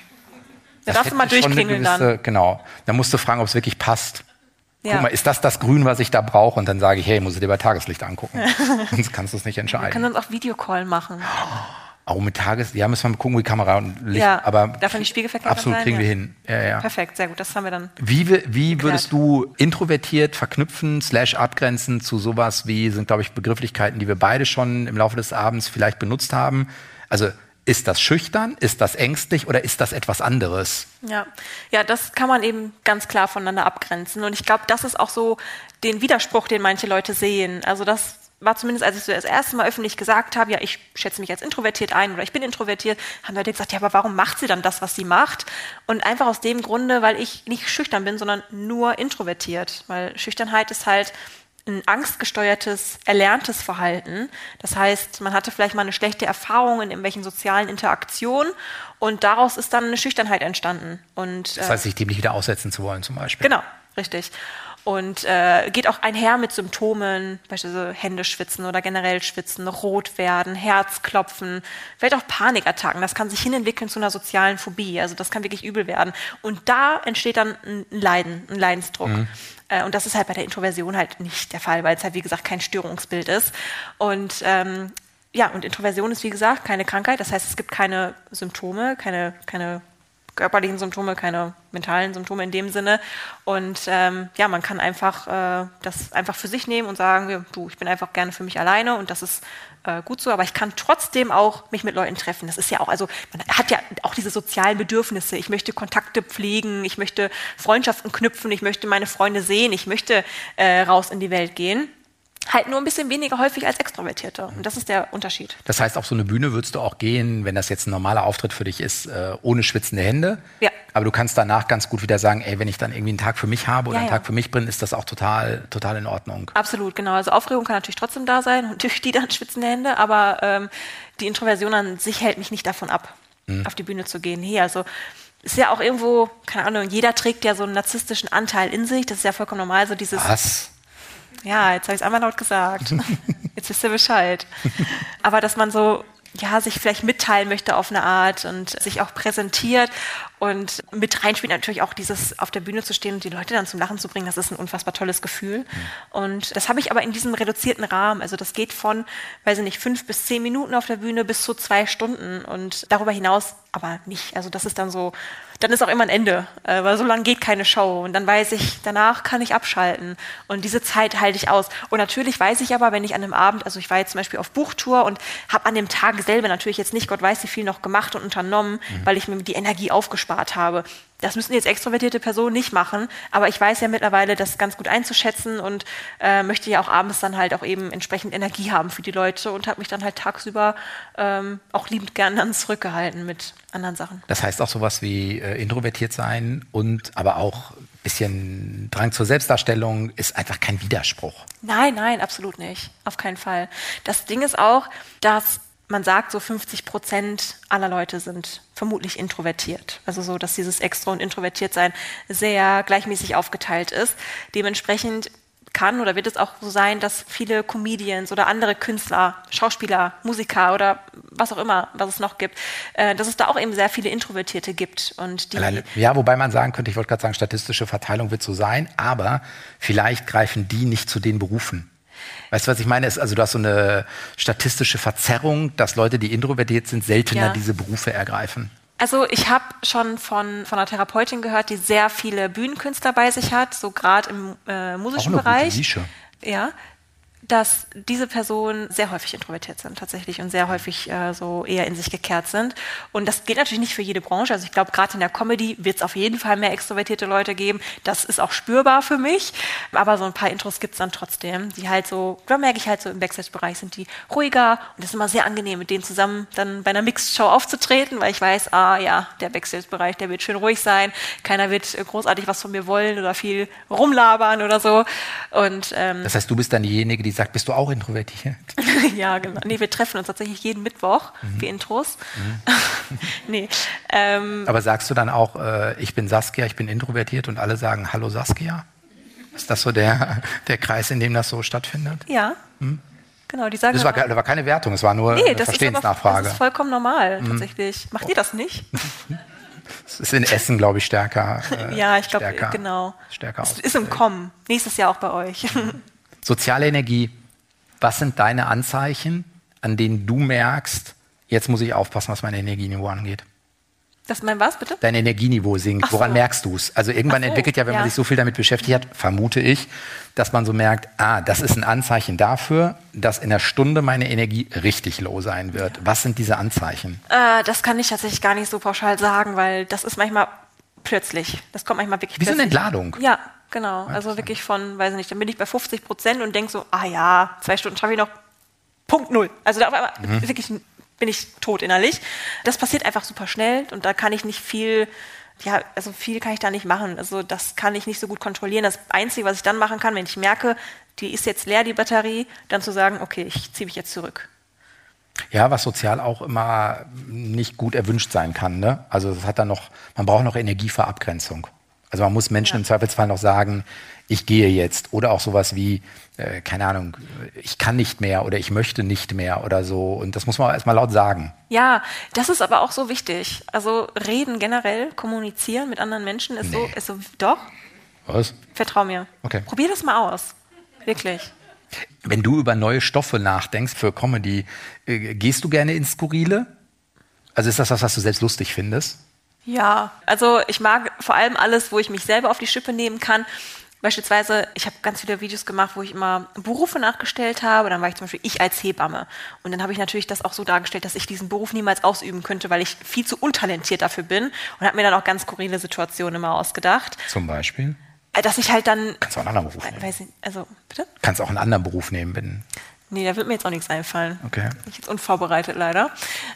Da darfst du mal durchklingeln gewisse, dann. Genau. Dann musst du fragen, ob es wirklich passt. Ja. Guck mal, ist das das Grün, was ich da brauche? Und dann sage ich, hey, muss ich dir bei Tageslicht angucken. Sonst kannst du es nicht entscheiden. Wir können uns auch Videocall machen. Auch mit Tages... Ja, müssen wir mal gucken, wie Kamera und Licht... Ja, aber darf man nicht spiegelverkehrt absolut sein? Kriegen ja. wir hin. Ja, ja. Perfekt, sehr gut, das haben wir dann Wie, wie würdest du introvertiert verknüpfen, slash abgrenzen zu sowas wie, sind, glaube ich, Begrifflichkeiten, die wir beide schon im Laufe des Abends vielleicht benutzt haben? Also... Ist das schüchtern? Ist das ängstlich? Oder ist das etwas anderes? Ja, ja, das kann man eben ganz klar voneinander abgrenzen. Und ich glaube, das ist auch so den Widerspruch, den manche Leute sehen. Also das war zumindest, als ich so das erste Mal öffentlich gesagt habe, ja, ich schätze mich als introvertiert ein oder ich bin introvertiert, haben Leute gesagt, ja, aber warum macht sie dann das, was sie macht? Und einfach aus dem Grunde, weil ich nicht schüchtern bin, sondern nur introvertiert. Weil Schüchternheit ist halt ein angstgesteuertes, erlerntes Verhalten. Das heißt, man hatte vielleicht mal eine schlechte Erfahrung in irgendwelchen sozialen Interaktionen und daraus ist dann eine Schüchternheit entstanden. Und, das heißt, sich dem nicht wieder aussetzen zu wollen zum Beispiel. Genau, richtig. Und äh, geht auch einher mit Symptomen, beispielsweise Hände schwitzen oder generell schwitzen, rot werden, Herzklopfen, vielleicht auch Panikattacken. Das kann sich hinentwickeln zu einer sozialen Phobie. Also das kann wirklich übel werden. Und da entsteht dann ein Leiden, ein Leidensdruck. Mhm. Äh, und das ist halt bei der Introversion halt nicht der Fall, weil es halt, wie gesagt, kein Störungsbild ist. Und ähm, ja, und Introversion ist, wie gesagt, keine Krankheit. Das heißt, es gibt keine Symptome, keine, keine körperlichen Symptome, keine mentalen Symptome in dem Sinne. Und ähm, ja, man kann einfach äh, das einfach für sich nehmen und sagen, ja, du, ich bin einfach gerne für mich alleine und das ist äh, gut so, aber ich kann trotzdem auch mich mit Leuten treffen. Das ist ja auch, also man hat ja auch diese sozialen Bedürfnisse. Ich möchte Kontakte pflegen, ich möchte Freundschaften knüpfen, ich möchte meine Freunde sehen, ich möchte äh, raus in die Welt gehen. Halt nur ein bisschen weniger häufig als Extrovertierte. Und das ist der Unterschied. Das heißt, auf so eine Bühne würdest du auch gehen, wenn das jetzt ein normaler Auftritt für dich ist, äh, ohne schwitzende Hände. Ja. Aber du kannst danach ganz gut wieder sagen, ey, wenn ich dann irgendwie einen Tag für mich habe oder ja, einen ja. Tag für mich bin, ist das auch total, total in Ordnung. Absolut, genau. Also Aufregung kann natürlich trotzdem da sein und durch die dann schwitzende Hände, aber ähm, die Introversion an sich hält mich nicht davon ab, mhm. auf die Bühne zu gehen. Hey, also ist ja auch irgendwo, keine Ahnung, jeder trägt ja so einen narzisstischen Anteil in sich. Das ist ja vollkommen normal, so dieses... Was? Ja, jetzt habe ich es einmal laut gesagt. Jetzt wisst ihr Bescheid. Aber dass man so, ja, sich vielleicht mitteilen möchte auf eine Art und sich auch präsentiert und mit reinspielt natürlich auch dieses auf der Bühne zu stehen und die Leute dann zum Lachen zu bringen, das ist ein unfassbar tolles Gefühl. Mhm. Und das habe ich aber in diesem reduzierten Rahmen. Also das geht von, weiß ich nicht, fünf bis zehn Minuten auf der Bühne bis zu zwei Stunden und darüber hinaus aber nicht. Also das ist dann so, dann ist auch immer ein Ende, äh, weil so lange geht keine Show und dann weiß ich, danach kann ich abschalten und diese Zeit halte ich aus. Und natürlich weiß ich aber, wenn ich an einem Abend, also ich war jetzt zum Beispiel auf Buchtour und habe an dem Tag selber natürlich jetzt nicht, Gott weiß wie viel noch gemacht und unternommen, mhm. weil ich mir die Energie aufgespart habe. Das müssen jetzt extrovertierte Personen nicht machen, aber ich weiß ja mittlerweile, das ganz gut einzuschätzen und äh, möchte ja auch abends dann halt auch eben entsprechend Energie haben für die Leute und habe mich dann halt tagsüber ähm, auch liebend gern dann zurückgehalten mit anderen Sachen. Das heißt auch sowas wie äh, introvertiert sein und aber auch ein bisschen Drang zur Selbstdarstellung ist einfach kein Widerspruch. Nein, nein, absolut nicht. Auf keinen Fall. Das Ding ist auch, dass man sagt, so fünfzig Prozent aller Leute sind vermutlich introvertiert. Also so, dass dieses Extro- und Introvertiertsein sehr gleichmäßig aufgeteilt ist. Dementsprechend kann oder wird es auch so sein, dass viele Comedians oder andere Künstler, Schauspieler, Musiker oder was auch immer, was es noch gibt, äh, dass es da auch eben sehr viele Introvertierte gibt. Und die Alleine, ja, wobei man sagen könnte, ich wollte gerade sagen, statistische Verteilung wird so sein, aber vielleicht greifen die nicht zu den Berufen. Weißt du, was ich meine? Ist, also du hast so eine statistische Verzerrung, dass Leute, die introvertiert sind, seltener ja. diese Berufe ergreifen. Also ich habe schon von, von einer Therapeutin gehört, die sehr viele Bühnenkünstler bei sich hat, so gerade im äh, musischen Auch eine Bereich. Gute Nische. Ja, dass diese Personen sehr häufig introvertiert sind tatsächlich und sehr häufig äh, so eher in sich gekehrt sind. Und das gilt natürlich nicht für jede Branche. Also ich glaube, gerade in der Comedy wird es auf jeden Fall mehr extrovertierte Leute geben. Das ist auch spürbar für mich. Aber so ein paar Intros gibt es dann trotzdem, die halt so, da merke ich halt so im Backstage-Bereich sind die ruhiger. Und es ist immer sehr angenehm, mit denen zusammen dann bei einer Mixed-Show aufzutreten, weil ich weiß, ah ja, der Backstage-Bereich, der wird schön ruhig sein. Keiner wird großartig was von mir wollen oder viel rumlabern oder so. Und, ähm, das heißt, du bist dann diejenige, die sagt, bist du auch introvertiert? Ja, genau. Nee, wir treffen uns tatsächlich jeden Mittwoch mhm. für Intros. Mhm. nee. Ähm, Aber sagst du dann auch, äh, ich bin Saskia, ich bin introvertiert und alle sagen, hallo Saskia? Ist das so der, der Kreis, in dem das so stattfindet? Ja. Hm? Genau, die sagen. Das war, das war keine Wertung, es war nur nee, eine das Verstehensnachfrage. Ist aber, das ist vollkommen normal, tatsächlich. Mhm. Macht ihr das nicht? Es ist in Essen, glaube ich, stärker. Äh, ja, ich glaube, stärker, genau. Stärker es ist im Kommen. Nächstes Jahr auch bei euch. Soziale Energie. Was sind deine Anzeichen, an denen du merkst, jetzt muss ich aufpassen, was mein Energieniveau angeht? Das mein was, bitte? Dein Energieniveau sinkt. Ach Woran so. merkst du es? Also irgendwann so, entwickelt ja, wenn ja. man sich so viel damit beschäftigt hat, vermute ich, dass man so merkt, ah, das ist ein Anzeichen dafür, dass in einer Stunde meine Energie richtig low sein wird. Ja. Was sind diese Anzeichen? Äh, das kann ich tatsächlich gar nicht so pauschal sagen, weil das ist manchmal plötzlich. Das kommt manchmal wirklich Wie plötzlich. so eine Entladung. Ja, genau. Also wirklich von, weiß ich nicht, dann bin ich bei fünfzig Prozent und denke so, ah ja, zwei Stunden schaffe ich noch, Punkt null. Also da auf einmal mhm. wirklich bin ich tot innerlich. Das passiert einfach super schnell und da kann ich nicht viel, ja, also viel kann ich da nicht machen. Also das kann ich nicht so gut kontrollieren. Das Einzige, was ich dann machen kann, wenn ich merke, die ist jetzt leer, die Batterie, dann zu sagen, okay, ich ziehe mich jetzt zurück. Ja, was sozial auch immer nicht gut erwünscht sein kann, ne? Also es hat dann noch, man braucht noch Energie für Abgrenzung. Also man muss Menschen ja. im Zweifelsfall noch sagen, ich gehe jetzt. Oder auch sowas wie, äh, keine Ahnung, ich kann nicht mehr oder ich möchte nicht mehr oder so. Und das muss man erstmal laut sagen. Ja, das ist aber auch so wichtig. Also reden generell, kommunizieren mit anderen Menschen ist, nee. so, ist so, doch. Was? Vertrau mir. Okay. Probier das mal aus. Wirklich. Wenn du über neue Stoffe nachdenkst für Comedy, äh, gehst du gerne ins Skurrile? Also ist das was, was du selbst lustig findest? Ja, also ich mag vor allem alles, wo ich mich selber auf die Schippe nehmen kann. Beispielsweise, ich habe ganz viele Videos gemacht, wo ich immer Berufe nachgestellt habe. Dann war ich zum Beispiel ich als Hebamme. Und dann habe ich natürlich das auch so dargestellt, dass ich diesen Beruf niemals ausüben könnte, weil ich viel zu untalentiert dafür bin. Und habe mir dann auch ganz skurrile Situationen immer ausgedacht. Zum Beispiel? Dass ich halt dann... Kannst du auch einen anderen Beruf nehmen? Weiß nicht, also, bitte? Kannst auch einen anderen Beruf nehmen, wenn... Nee, da wird mir jetzt auch nichts einfallen. Okay. Bin ich jetzt unvorbereitet, leider.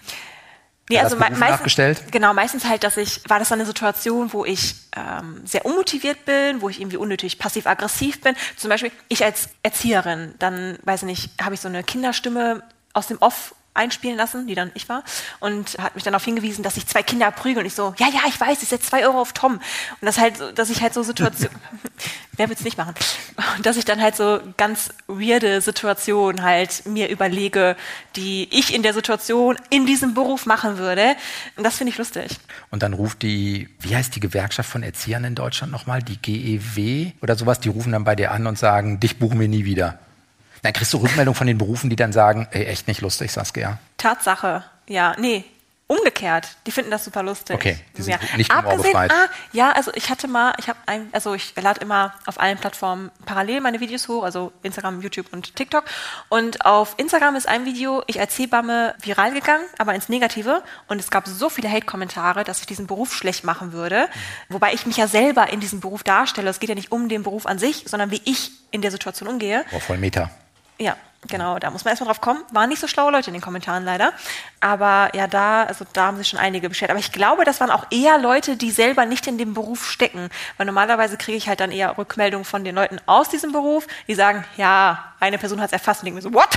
Nee, ja, also me meistens, nachgestellt? Genau, meistens halt, dass ich, war das dann eine Situation, wo ich ähm, sehr unmotiviert bin, wo ich irgendwie unnötig passiv-aggressiv bin. Zum Beispiel, ich als Erzieherin, dann, weiß ich nicht, habe ich so eine Kinderstimme aus dem Off einspielen lassen, die dann ich war, und hat mich dann darauf hingewiesen, dass ich zwei Kinder prügeln. Und ich so, ja, ja, ich weiß, ich setze zwei Euro auf Tom. Und das halt, so, dass ich halt so Situationen, wer will es nicht machen? Und dass ich dann halt so ganz weirde Situationen halt mir überlege, die ich in der Situation in diesem Beruf machen würde. Und das finde ich lustig. Und dann ruft die, wie heißt die Gewerkschaft von Erziehern in Deutschland nochmal, die G E W oder sowas, die rufen dann bei dir an und sagen, dich buchen wir nie wieder. Dann kriegst du Rückmeldung von den Berufen, die dann sagen, ey, echt nicht lustig, Saskia. Tatsache, ja, nee, umgekehrt. Die finden das super lustig. Okay, die sind ja. nicht humorbefreit. Ah, ja, also ich hatte mal, ich habe ein, also ich lade immer auf allen Plattformen parallel meine Videos hoch, also Instagram, YouTube und TikTok. Und auf Instagram ist ein Video, ich als Hebamme viral gegangen, aber ins Negative. Und es gab so viele Hate-Kommentare, dass ich diesen Beruf schlecht machen würde. Wobei ich mich ja selber in diesem Beruf darstelle. Es geht ja nicht um den Beruf an sich, sondern wie ich in der Situation umgehe. Oh, voll Meta. Ja, genau, da muss man erstmal drauf kommen. Waren nicht so schlaue Leute in den Kommentaren leider. Aber ja, da, also da haben sich schon einige beschwert. Aber ich glaube, das waren auch eher Leute, die selber nicht in dem Beruf stecken. Weil normalerweise kriege ich halt dann eher Rückmeldungen von den Leuten aus diesem Beruf, die sagen, ja, eine Person hat es erfasst und denke mir so, what?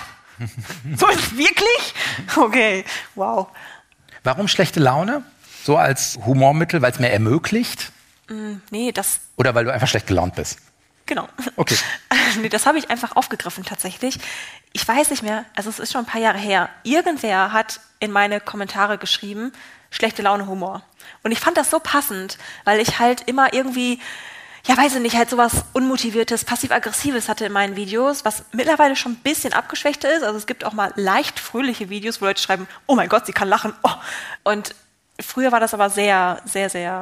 So ist es wirklich? Okay, wow. Warum schlechte Laune? So als Humormittel, weil es mir ermöglicht? Mm, nee, das... Oder weil du einfach schlecht gelaunt bist? Genau. Okay. Nee, das habe ich einfach aufgegriffen tatsächlich. Ich weiß nicht mehr, also es ist schon ein paar Jahre her. Irgendwer hat in meine Kommentare geschrieben, schlechte Laune Humor. Und ich fand das so passend, weil ich halt immer irgendwie, ja weiß ich nicht, halt sowas Unmotiviertes, Passiv-Aggressives hatte in meinen Videos, was mittlerweile schon ein bisschen abgeschwächt ist. Also es gibt auch mal leicht fröhliche Videos, wo Leute schreiben, oh mein Gott, sie kann lachen. Oh. Und früher war das aber sehr, sehr, sehr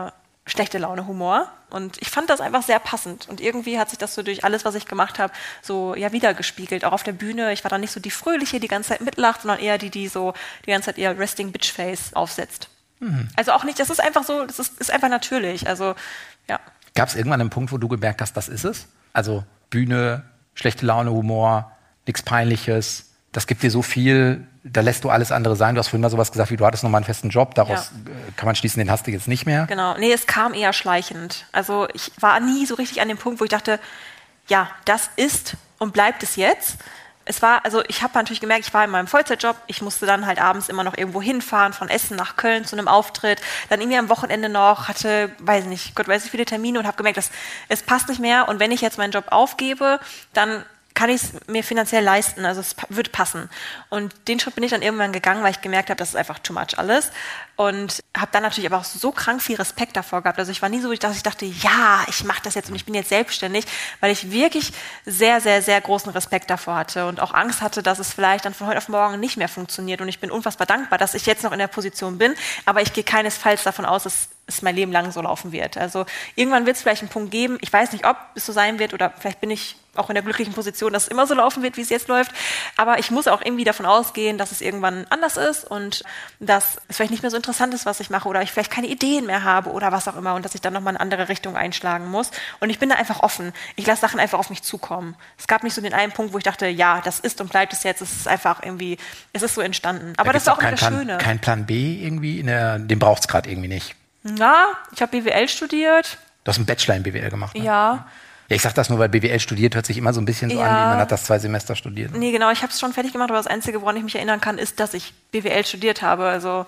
schlechte Laune Humor. Und ich fand das einfach sehr passend. Und irgendwie hat sich das so durch alles, was ich gemacht habe, so ja wiedergespiegelt. Auch auf der Bühne. Ich war dann nicht so die Fröhliche, die ganze Zeit mitlacht, sondern eher die, die so die ganze Zeit ihr Resting Bitch Face aufsetzt. Mhm. Also auch nicht, das ist einfach so, das ist, ist einfach natürlich. Also, ja. Gab es irgendwann einen Punkt, wo du gemerkt hast, das ist es? Also Bühne, schlechte Laune, Humor, nichts Peinliches. Das gibt dir so viel, da lässt du alles andere sein. Du hast vorhin mal sowas gesagt, wie du hattest nochmal einen festen Job. Daraus ja. kann man schließen, den hast du jetzt nicht mehr. Genau, nee, es kam eher schleichend. Also ich war nie so richtig an dem Punkt, wo ich dachte, ja, das ist und bleibt es jetzt. Es war, also ich habe natürlich gemerkt, ich war in meinem Vollzeitjob, ich musste dann halt abends immer noch irgendwo hinfahren, von Essen nach Köln zu einem Auftritt, dann irgendwie am Wochenende noch, hatte, weiß nicht, Gott weiß wie viele Termine und habe gemerkt, dass es passt nicht mehr und wenn ich jetzt meinen Job aufgebe, dann kann ich es mir finanziell leisten, also es wird passen. Und den Schritt bin ich dann irgendwann gegangen, weil ich gemerkt habe, das ist einfach too much alles. Und habe dann natürlich aber auch so krank viel Respekt davor gehabt. Also ich war nie so, dass ich dachte, ja, ich mache das jetzt und ich bin jetzt selbstständig, weil ich wirklich sehr, sehr, sehr großen Respekt davor hatte und auch Angst hatte, dass es vielleicht dann von heute auf morgen nicht mehr funktioniert. Und ich bin unfassbar dankbar, dass ich jetzt noch in der Position bin, aber ich gehe keinesfalls davon aus, dass es mein Leben lang so laufen wird. Also irgendwann wird es vielleicht einen Punkt geben, ich weiß nicht, ob es so sein wird oder vielleicht bin ich auch in der glücklichen Position, dass es immer so laufen wird, wie es jetzt läuft. Aber ich muss auch irgendwie davon ausgehen, dass es irgendwann anders ist und dass es vielleicht nicht mehr so interessant ist, was ich mache oder ich vielleicht keine Ideen mehr habe oder was auch immer und dass ich dann nochmal in eine andere Richtung einschlagen muss. Und ich bin da einfach offen. Ich lasse Sachen einfach auf mich zukommen. Es gab nicht so den einen Punkt, wo ich dachte, ja, das ist und bleibt es jetzt. Es ist einfach irgendwie, es ist so entstanden. Aber da das ist auch, auch das Schöne. Kein Plan B irgendwie, in der, den braucht es gerade irgendwie nicht. Ja, ich habe B W L studiert. Du hast einen Bachelor in B W L gemacht, ne? Ja. Ja, ich sag das nur, weil B W L studiert hört sich immer so ein bisschen so ja. an, wie man hat das zwei Semester studiert. Nee, genau, ich habe es schon fertig gemacht, aber das Einzige, woran ich mich erinnern kann, ist, dass ich B W L studiert habe. Also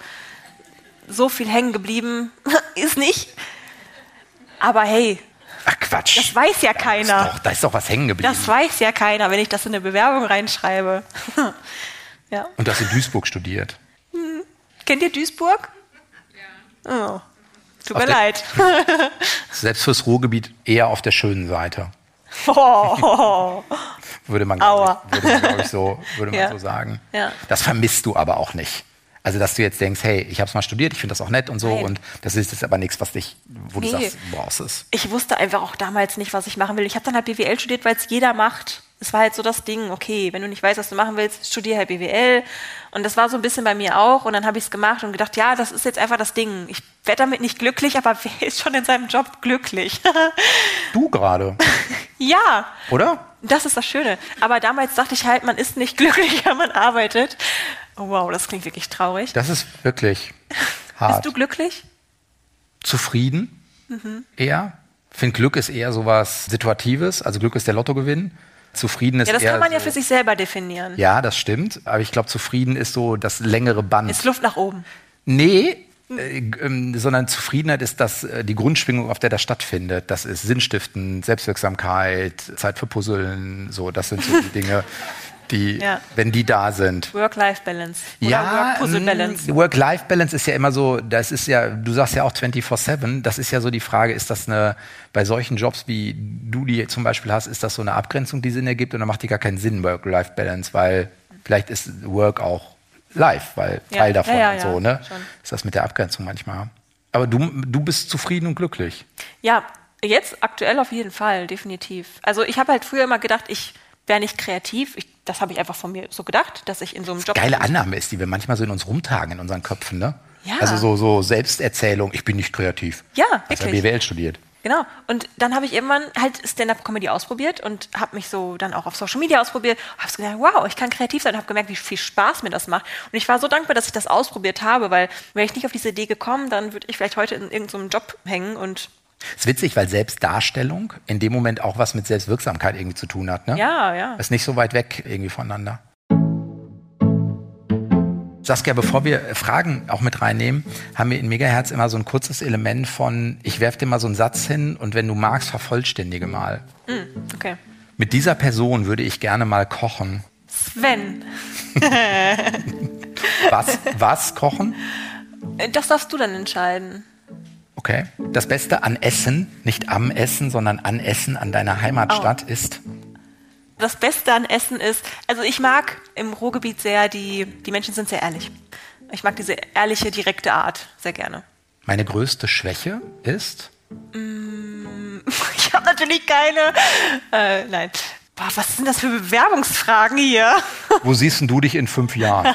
so viel hängen geblieben ist nicht. Aber hey, ach Quatsch. Das weiß ja keiner. Da ist doch, da ist doch was hängen geblieben. Das weiß ja keiner, wenn ich das in eine Bewerbung reinschreibe. Ja. Und du hast in Duisburg studiert. Hm. Kennt ihr Duisburg? Ja. Oh. Tut mir leid. Selbst fürs Ruhrgebiet eher auf der schönen Seite. Oh. Würde man, glaube ich, würde man, glaub ich, so, würde man ja. so sagen. Ja. Das vermisst du aber auch nicht. Also, dass du jetzt denkst, hey, ich habe es mal studiert, ich finde das auch nett und so. Nein. Und das ist jetzt aber nichts, was dich, wo nee. du sagst, du brauchst es. Ich wusste einfach auch damals nicht, was ich machen will. Ich habe dann halt B W L studiert, weil es jeder macht. Es war halt so das Ding, okay, wenn du nicht weißt, was du machen willst, studier halt B W L. Und das war so ein bisschen bei mir auch. Und dann habe ich es gemacht und gedacht, ja, das ist jetzt einfach das Ding. Ich werde damit nicht glücklich, aber wer ist schon in seinem Job glücklich? Du gerade. Ja. Oder? Das ist das Schöne. Aber damals dachte ich halt, man ist nicht glücklich, wenn man arbeitet. Oh, wow, das klingt wirklich traurig. Das ist wirklich hart. Bist du glücklich? Zufrieden, mhm. eher. Ich finde, Glück ist eher sowas Situatives. Also Glück ist der Lottogewinn. Zufrieden ist eher... Ja, das eher kann man so, ja für sich selber definieren. Ja, das stimmt. Aber ich glaube, zufrieden ist so das längere Band. Ist Luft nach oben. Nee, äh, äh, sondern Zufriedenheit ist das, äh, die Grundschwingung, auf der das stattfindet. Das ist Sinnstiften, Selbstwirksamkeit, Zeit für Puzzeln. So, das sind so die Dinge... Die, ja. wenn die da sind. Work-Life-Balance. Oder ja, Work-Puzzle-Balance. Work-Life-Balance ist ja immer so, das ist ja, du sagst ja auch vierundzwanzig sieben, das ist ja so die Frage, ist das eine, bei solchen Jobs, wie du die zum Beispiel hast, ist das so eine Abgrenzung, die Sinn ergibt, und dann macht die gar keinen Sinn, Work-Life-Balance, weil vielleicht ist Work auch Life, weil ja. Teil davon ja, ja, und so, ne? Schon. Ist das mit der Abgrenzung manchmal. Aber du, du bist zufrieden und glücklich. Ja, jetzt aktuell auf jeden Fall, definitiv. Also ich habe halt früher immer gedacht, ich wäre nicht kreativ. Ich, das habe ich einfach von mir so gedacht, dass ich in so einem Job... Geile Annahme ist, die wir manchmal so in uns rumtragen, in unseren Köpfen, ne? Ja. Also so, so Selbsterzählung, ich bin nicht kreativ. Ja, wirklich. Hast ja B W L studiert. Genau. Und dann habe ich irgendwann halt Stand-Up-Comedy ausprobiert und habe mich so dann auch auf Social Media ausprobiert. Habe so gedacht, wow, ich kann kreativ sein. Und habe gemerkt, wie viel Spaß mir das macht. Und ich war so dankbar, dass ich das ausprobiert habe, weil wäre ich nicht auf diese Idee gekommen, dann würde ich vielleicht heute in irgendeinem Job hängen und... Das ist witzig, weil Selbstdarstellung in dem Moment auch was mit Selbstwirksamkeit irgendwie zu tun hat, ne? Ja, ja. Ist nicht so weit weg irgendwie voneinander. Saskia, bevor wir Fragen auch mit reinnehmen, haben wir in Megahertz immer so ein kurzes Element von, ich werfe dir mal so einen Satz hin und wenn du magst, vervollständige mal. Mm, okay. Mit dieser Person würde ich gerne mal kochen. Sven. was, was kochen? Das darfst du dann entscheiden. Okay. Das Beste an Essen, nicht am Essen, sondern an Essen an deiner Heimatstadt oh. ist? Das Beste an Essen ist, also ich mag im Ruhrgebiet sehr, die, die Menschen sind sehr ehrlich. Ich mag diese ehrliche, direkte Art sehr gerne. Meine größte Schwäche ist? Ich habe natürlich keine. Äh, nein. Boah, was sind das für Bewerbungsfragen hier? Wo siehst denn du dich in fünf Jahren?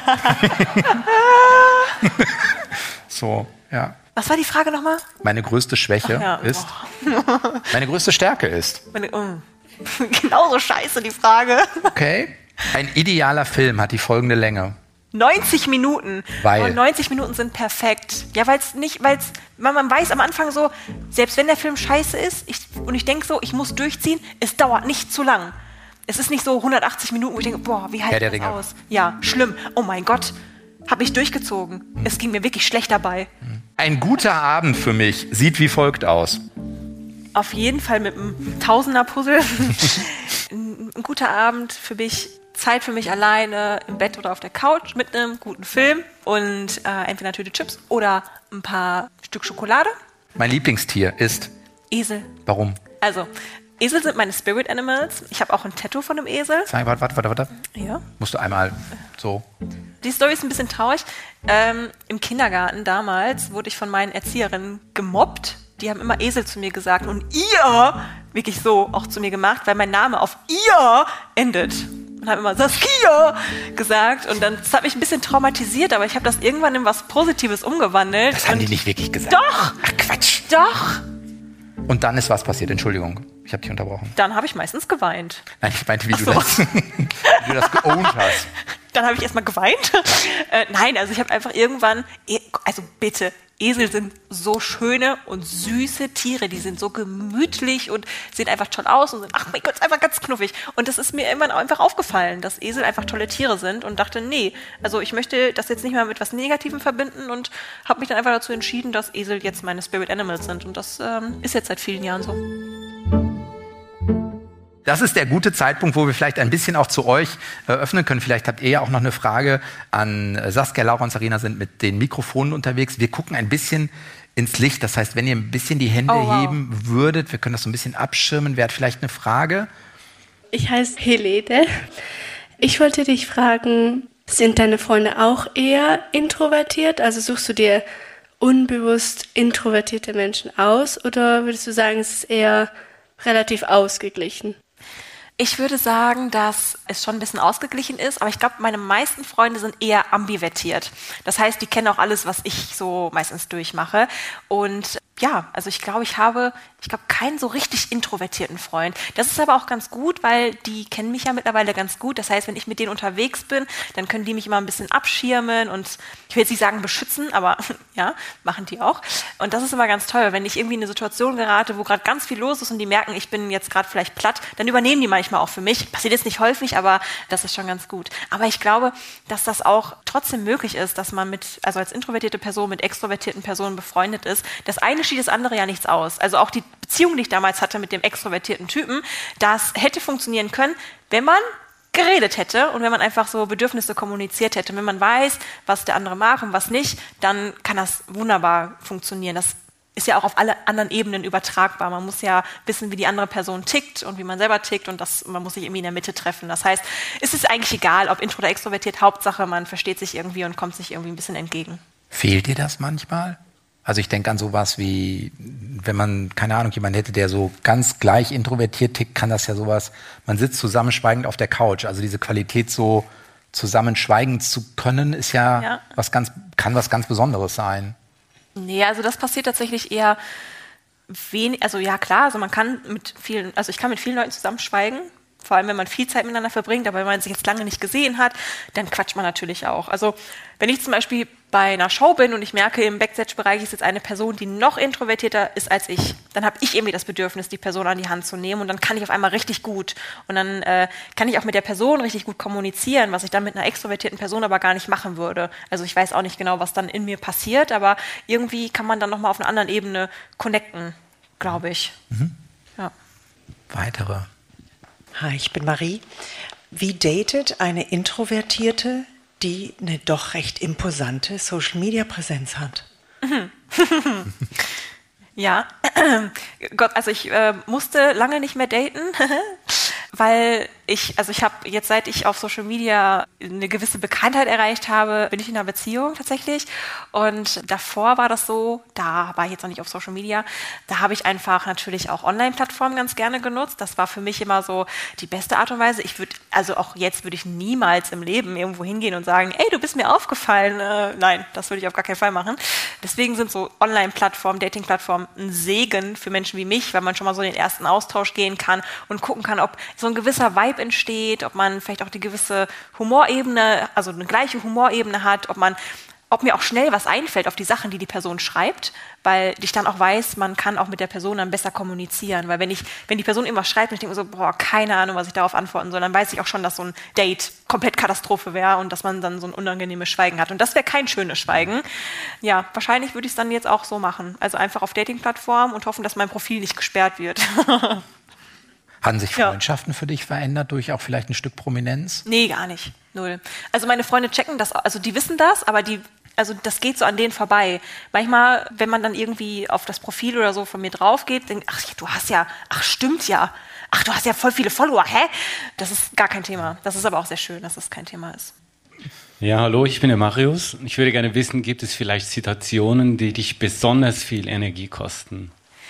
So, ja. Was war die Frage nochmal? Meine größte Schwäche ja. ist? Meine größte Stärke ist? Meine, oh. Genauso scheiße die Frage. Okay. Ein idealer Film hat die folgende Länge. neunzig Minuten. Weil? Und neunzig Minuten sind perfekt. Ja, weil es nicht, weil es, man, man weiß am Anfang so, selbst wenn der Film scheiße ist, ich, und ich denke so, ich muss durchziehen, es dauert nicht zu lang. Es ist nicht so hundertachtzig Minuten, wo ich denke, boah, wie halte ich das aus? Ja, schlimm. Oh mein Gott, habe ich durchgezogen. Hm. Es ging mir wirklich schlecht dabei. Ein guter Abend für mich sieht wie folgt aus. Auf jeden Fall mit einem Tausender-Puzzle. ein, ein guter Abend für mich. Zeit für mich alleine im Bett oder auf der Couch mit einem guten Film und äh, entweder eine Tüte Chips oder ein paar Stück Schokolade. Mein Lieblingstier ist? Esel. Warum? Also, Esel sind meine Spirit Animals. Ich habe auch ein Tattoo von einem Esel. Sag, warte, warte, warte, warte. Ja. Musst du einmal so. Die Story ist ein bisschen traurig. Ähm, Im Kindergarten damals wurde ich von meinen Erzieherinnen gemobbt. Die haben immer Esel zu mir gesagt und ihr wirklich so auch zu mir gemacht, weil mein Name auf ihr endet. Und haben immer Saskia gesagt und dann, das hat mich ein bisschen traumatisiert, aber ich habe das irgendwann in was Positives umgewandelt. Das haben und die nicht wirklich gesagt. Doch! Ach Quatsch! Doch! Und dann ist was passiert, Entschuldigung, ich habe dich unterbrochen. Dann habe ich meistens geweint. Nein, ich meinte, wie, so. du, das, wie du das geowned hast. Dann habe ich erstmal geweint. äh, nein, also ich habe einfach irgendwann, also bitte, Esel sind so schöne und süße Tiere, die sind so gemütlich und sehen einfach toll aus und sind, ach mein Gott, einfach ganz knuffig. Und das ist mir irgendwann einfach aufgefallen, dass Esel einfach tolle Tiere sind und dachte, nee, also ich möchte das jetzt nicht mehr mit was Negativem verbinden und habe mich dann einfach dazu entschieden, dass Esel jetzt meine Spirit Animals sind und das ähm, ist jetzt seit vielen Jahren so. Das ist der gute Zeitpunkt, wo wir vielleicht ein bisschen auch zu euch äh, öffnen können. Vielleicht habt ihr ja auch noch eine Frage an äh, Saskia, Laura und Sarina sind mit den Mikrofonen unterwegs. Wir gucken ein bisschen ins Licht. Das heißt, wenn ihr ein bisschen die Hände oh, wow. heben würdet, wir können das so ein bisschen abschirmen. Wer hat vielleicht eine Frage? Ich heiße Helene. Ich wollte dich fragen, sind deine Freunde auch eher introvertiert? Also suchst du dir unbewusst introvertierte Menschen aus? Oder würdest du sagen, es ist eher relativ ausgeglichen? Ich würde sagen, dass es schon ein bisschen ausgeglichen ist, aber ich glaube, meine meisten Freunde sind eher ambivertiert. Das heißt, die kennen auch alles, was ich so meistens durchmache. Und ja, also ich glaube, ich habe, ich glaube, keinen so richtig introvertierten Freund. Das ist aber auch ganz gut, weil die kennen mich ja mittlerweile ganz gut. Das heißt, wenn ich mit denen unterwegs bin, dann können die mich immer ein bisschen abschirmen und ich will jetzt nicht sagen beschützen, aber ja, machen die auch. Und das ist immer ganz toll, wenn ich irgendwie in eine Situation gerate, wo gerade ganz viel los ist und die merken, ich bin jetzt gerade vielleicht platt, dann übernehmen die manchmal auch für mich. Passiert jetzt nicht häufig, aber das ist schon ganz gut. Aber ich glaube, dass das auch trotzdem möglich ist, dass man mit, also als introvertierte Person mit extrovertierten Personen befreundet ist. Das eine schließt das andere ja nichts aus. Also auch die Beziehung, die ich damals hatte mit dem extrovertierten Typen, das hätte funktionieren können, wenn man geredet hätte und wenn man einfach so Bedürfnisse kommuniziert hätte. Wenn man weiß, was der andere mag und was nicht, dann kann das wunderbar funktionieren. Das ist ja auch auf alle anderen Ebenen übertragbar. Man muss ja wissen, wie die andere Person tickt und wie man selber tickt und das, man muss sich irgendwie in der Mitte treffen. Das heißt, es ist eigentlich egal, ob intro oder extrovertiert, Hauptsache, man versteht sich irgendwie und kommt sich irgendwie ein bisschen entgegen. Fehlt dir das manchmal? Also ich denke an sowas wie, wenn man, keine Ahnung, jemanden hätte, der so ganz gleich introvertiert tickt, kann das ja sowas, man sitzt zusammen schweigend auf der Couch. Also diese Qualität, so zusammen schweigen zu können, ist ja, ja. was ganz, kann was ganz Besonderes sein. Nee, also das passiert tatsächlich eher wenig, also ja klar, also man kann mit vielen, also ich kann mit vielen Leuten zusammen schweigen, vor allem wenn man viel Zeit miteinander verbringt, aber wenn man sich jetzt lange nicht gesehen hat, dann quatscht man natürlich auch. Also wenn ich zum Beispiel bei einer Show bin und ich merke, im Backstage-Bereich ist jetzt eine Person, die noch introvertierter ist als ich, dann habe ich irgendwie das Bedürfnis, die Person an die Hand zu nehmen und dann kann ich auf einmal richtig gut und dann äh, kann ich auch mit der Person richtig gut kommunizieren, was ich dann mit einer extrovertierten Person aber gar nicht machen würde. Also ich weiß auch nicht genau, was dann in mir passiert, aber irgendwie kann man dann nochmal auf einer anderen Ebene connecten, glaube ich. Mhm. Ja. Weitere. Hi, ich bin Marie. Wie datet eine Introvertierte, die eine doch recht imposante Social-Media-Präsenz hat? Ja, Gott, also ich äh, musste lange nicht mehr daten, weil Ich, also ich habe jetzt, seit ich auf Social Media eine gewisse Bekanntheit erreicht habe, bin ich in einer Beziehung tatsächlich. Und davor war das so, da war ich jetzt noch nicht auf Social Media, da habe ich einfach natürlich auch Online-Plattformen ganz gerne genutzt. Das war für mich immer so die beste Art und Weise. Ich würde, also auch jetzt würde ich niemals im Leben irgendwo hingehen und sagen, ey, du bist mir aufgefallen. Äh, nein, das würde ich auf gar keinen Fall machen. Deswegen sind so Online-Plattformen, Dating-Plattformen ein Segen für Menschen wie mich, weil man schon mal so in den ersten Austausch gehen kann und gucken kann, ob so ein gewisser Vibe entsteht, ob man vielleicht auch die gewisse Humorebene, also eine gleiche Humorebene hat, ob man, ob mir auch schnell was einfällt auf die Sachen, die die Person schreibt, weil ich dann auch weiß, man kann auch mit der Person dann besser kommunizieren, weil wenn ich, wenn die Person irgendwas schreibt und ich denke mir so, boah, keine Ahnung, was ich darauf antworten soll, dann weiß ich auch schon, dass so ein Date komplett Katastrophe wäre und dass man dann so ein unangenehmes Schweigen hat und das wäre kein schönes Schweigen. Ja, wahrscheinlich würde ich es dann jetzt auch so machen, also einfach auf Dating-Plattformen und hoffen, dass mein Profil nicht gesperrt wird. Haben sich Freundschaften ja. für dich verändert durch auch vielleicht ein Stück Prominenz? Nee, gar nicht. Null. Also meine Freunde checken das, also die wissen das, aber die, also das geht so an denen vorbei. Manchmal, wenn man dann irgendwie auf das Profil oder so von mir drauf geht, denkt, ach, du hast ja, ach, stimmt ja. Ach, du hast ja voll viele Follower, hä? Das ist gar kein Thema. Das ist aber auch sehr schön, dass das kein Thema ist. Ja, hallo, ich bin der Marius. Ich würde gerne wissen, gibt es vielleicht Situationen, die dich besonders viel Energie kosten?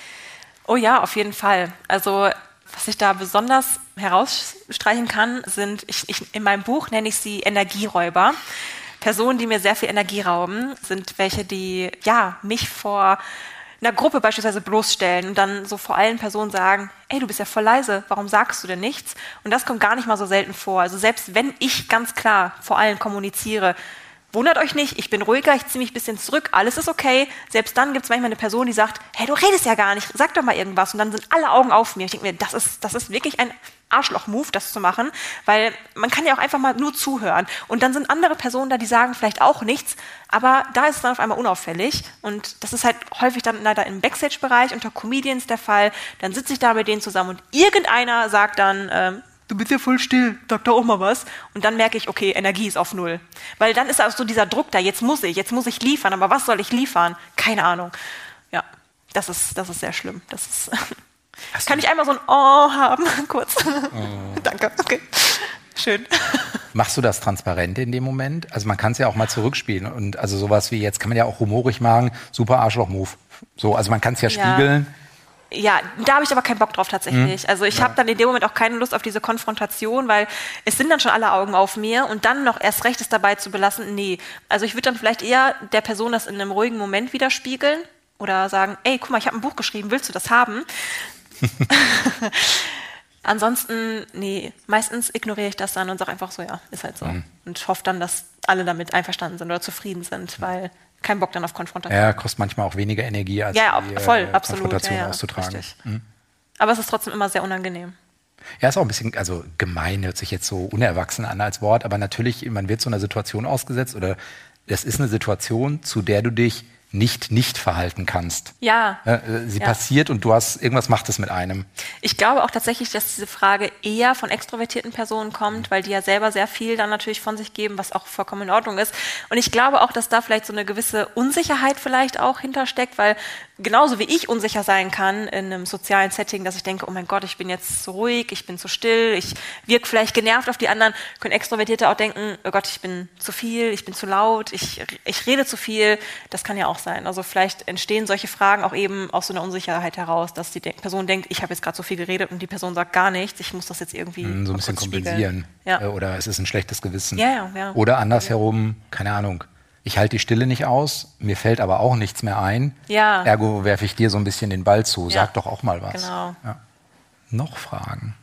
Oh ja, auf jeden Fall. Also was ich da besonders herausstreichen kann, sind, ich, ich, in meinem Buch nenne ich sie Energieräuber. Personen, die mir sehr viel Energie rauben, sind welche, die ja mich vor einer Gruppe beispielsweise bloßstellen und dann so vor allen Personen sagen, ey, du bist ja voll leise, warum sagst du denn nichts? Und das kommt gar nicht mal so selten vor. Also selbst wenn ich ganz klar vor allen kommuniziere, wundert euch nicht, ich bin ruhiger, ich ziehe mich ein bisschen zurück, alles ist okay. Selbst dann gibt es manchmal eine Person, die sagt, hey, du redest ja gar nicht, sag doch mal irgendwas. Und dann sind alle Augen auf mir. Ich denke mir, das ist, das ist wirklich ein Arschloch-Move, das zu machen, weil man kann ja auch einfach mal nur zuhören. Und dann sind andere Personen da, die sagen vielleicht auch nichts, aber da ist es dann auf einmal unauffällig. Und das ist halt häufig dann leider im Backstage-Bereich unter Comedians der Fall. Dann sitze ich da mit denen zusammen und irgendeiner sagt dann, ähm, du bist ja voll still, sag doch auch mal was. Und dann merke ich, okay, Energie ist auf Null. Weil dann ist auch so dieser Druck da, jetzt muss ich, jetzt muss ich liefern, aber was soll ich liefern? Keine Ahnung. Ja, das ist, das ist sehr schlimm. Das ist Kann ich einmal so ein Oh haben, kurz? Oh. Danke, okay. Schön. Machst du das transparent in dem Moment? Also man kann es ja auch mal zurückspielen und also sowas wie jetzt kann man ja auch humorig machen, super Arschloch-Move. So, also man kann es ja, ja spiegeln. Ja, da habe ich aber keinen Bock drauf tatsächlich. Hm. Also ich ja. habe dann in dem Moment auch keine Lust auf diese Konfrontation, weil es sind dann schon alle Augen auf mir und dann noch erst recht es dabei zu belassen, nee. Also ich würde dann vielleicht eher der Person das in einem ruhigen Moment widerspiegeln oder sagen, ey, guck mal, ich habe ein Buch geschrieben, willst du das haben? Ansonsten, nee, meistens ignoriere ich das dann und sage einfach so, ja, ist halt so. Mhm. Und hoffe dann, dass alle damit einverstanden sind oder zufrieden sind, weil kein Bock dann auf Konfrontation. Ja, kostet manchmal auch weniger Energie, als ja, die voll, äh, absolut, Konfrontation ja, ja, auszutragen. Mhm. Aber es ist trotzdem immer sehr unangenehm. Ja, ist auch ein bisschen, also gemein, hört sich jetzt so unerwachsen an als Wort, aber natürlich, man wird so einer Situation ausgesetzt oder das ist eine Situation, zu der du dich nicht nicht verhalten kannst. Ja. Äh, sie ja. passiert und du hast, irgendwas macht es mit einem. Ich glaube auch tatsächlich, dass diese Frage eher von extrovertierten Personen kommt, weil die ja selber sehr viel dann natürlich von sich geben, was auch vollkommen in Ordnung ist. Und ich glaube auch, dass da vielleicht so eine gewisse Unsicherheit vielleicht auch hintersteckt, weil genauso wie ich unsicher sein kann in einem sozialen Setting, dass ich denke, oh mein Gott, ich bin jetzt so ruhig, ich bin zu still, ich wirke vielleicht genervt auf die anderen, können Extrovertierte auch denken, oh Gott, ich bin zu viel, ich bin zu laut, ich, ich rede zu viel. Das kann ja auch sein. Also vielleicht entstehen solche Fragen auch eben aus so einer Unsicherheit heraus, dass die De- Person denkt, ich habe jetzt gerade so viel geredet und die Person sagt gar nichts, ich muss das jetzt irgendwie mm, so ein bisschen kompensieren. Ja. Oder es ist ein schlechtes Gewissen. Ja, ja, ja. Oder andersherum, keine Ahnung, ich halte die Stille nicht aus, mir fällt aber auch nichts mehr ein. Ja. Ergo werfe ich dir so ein bisschen den Ball zu. Ja. Sag doch auch mal was. Genau. Ja. Noch Fragen?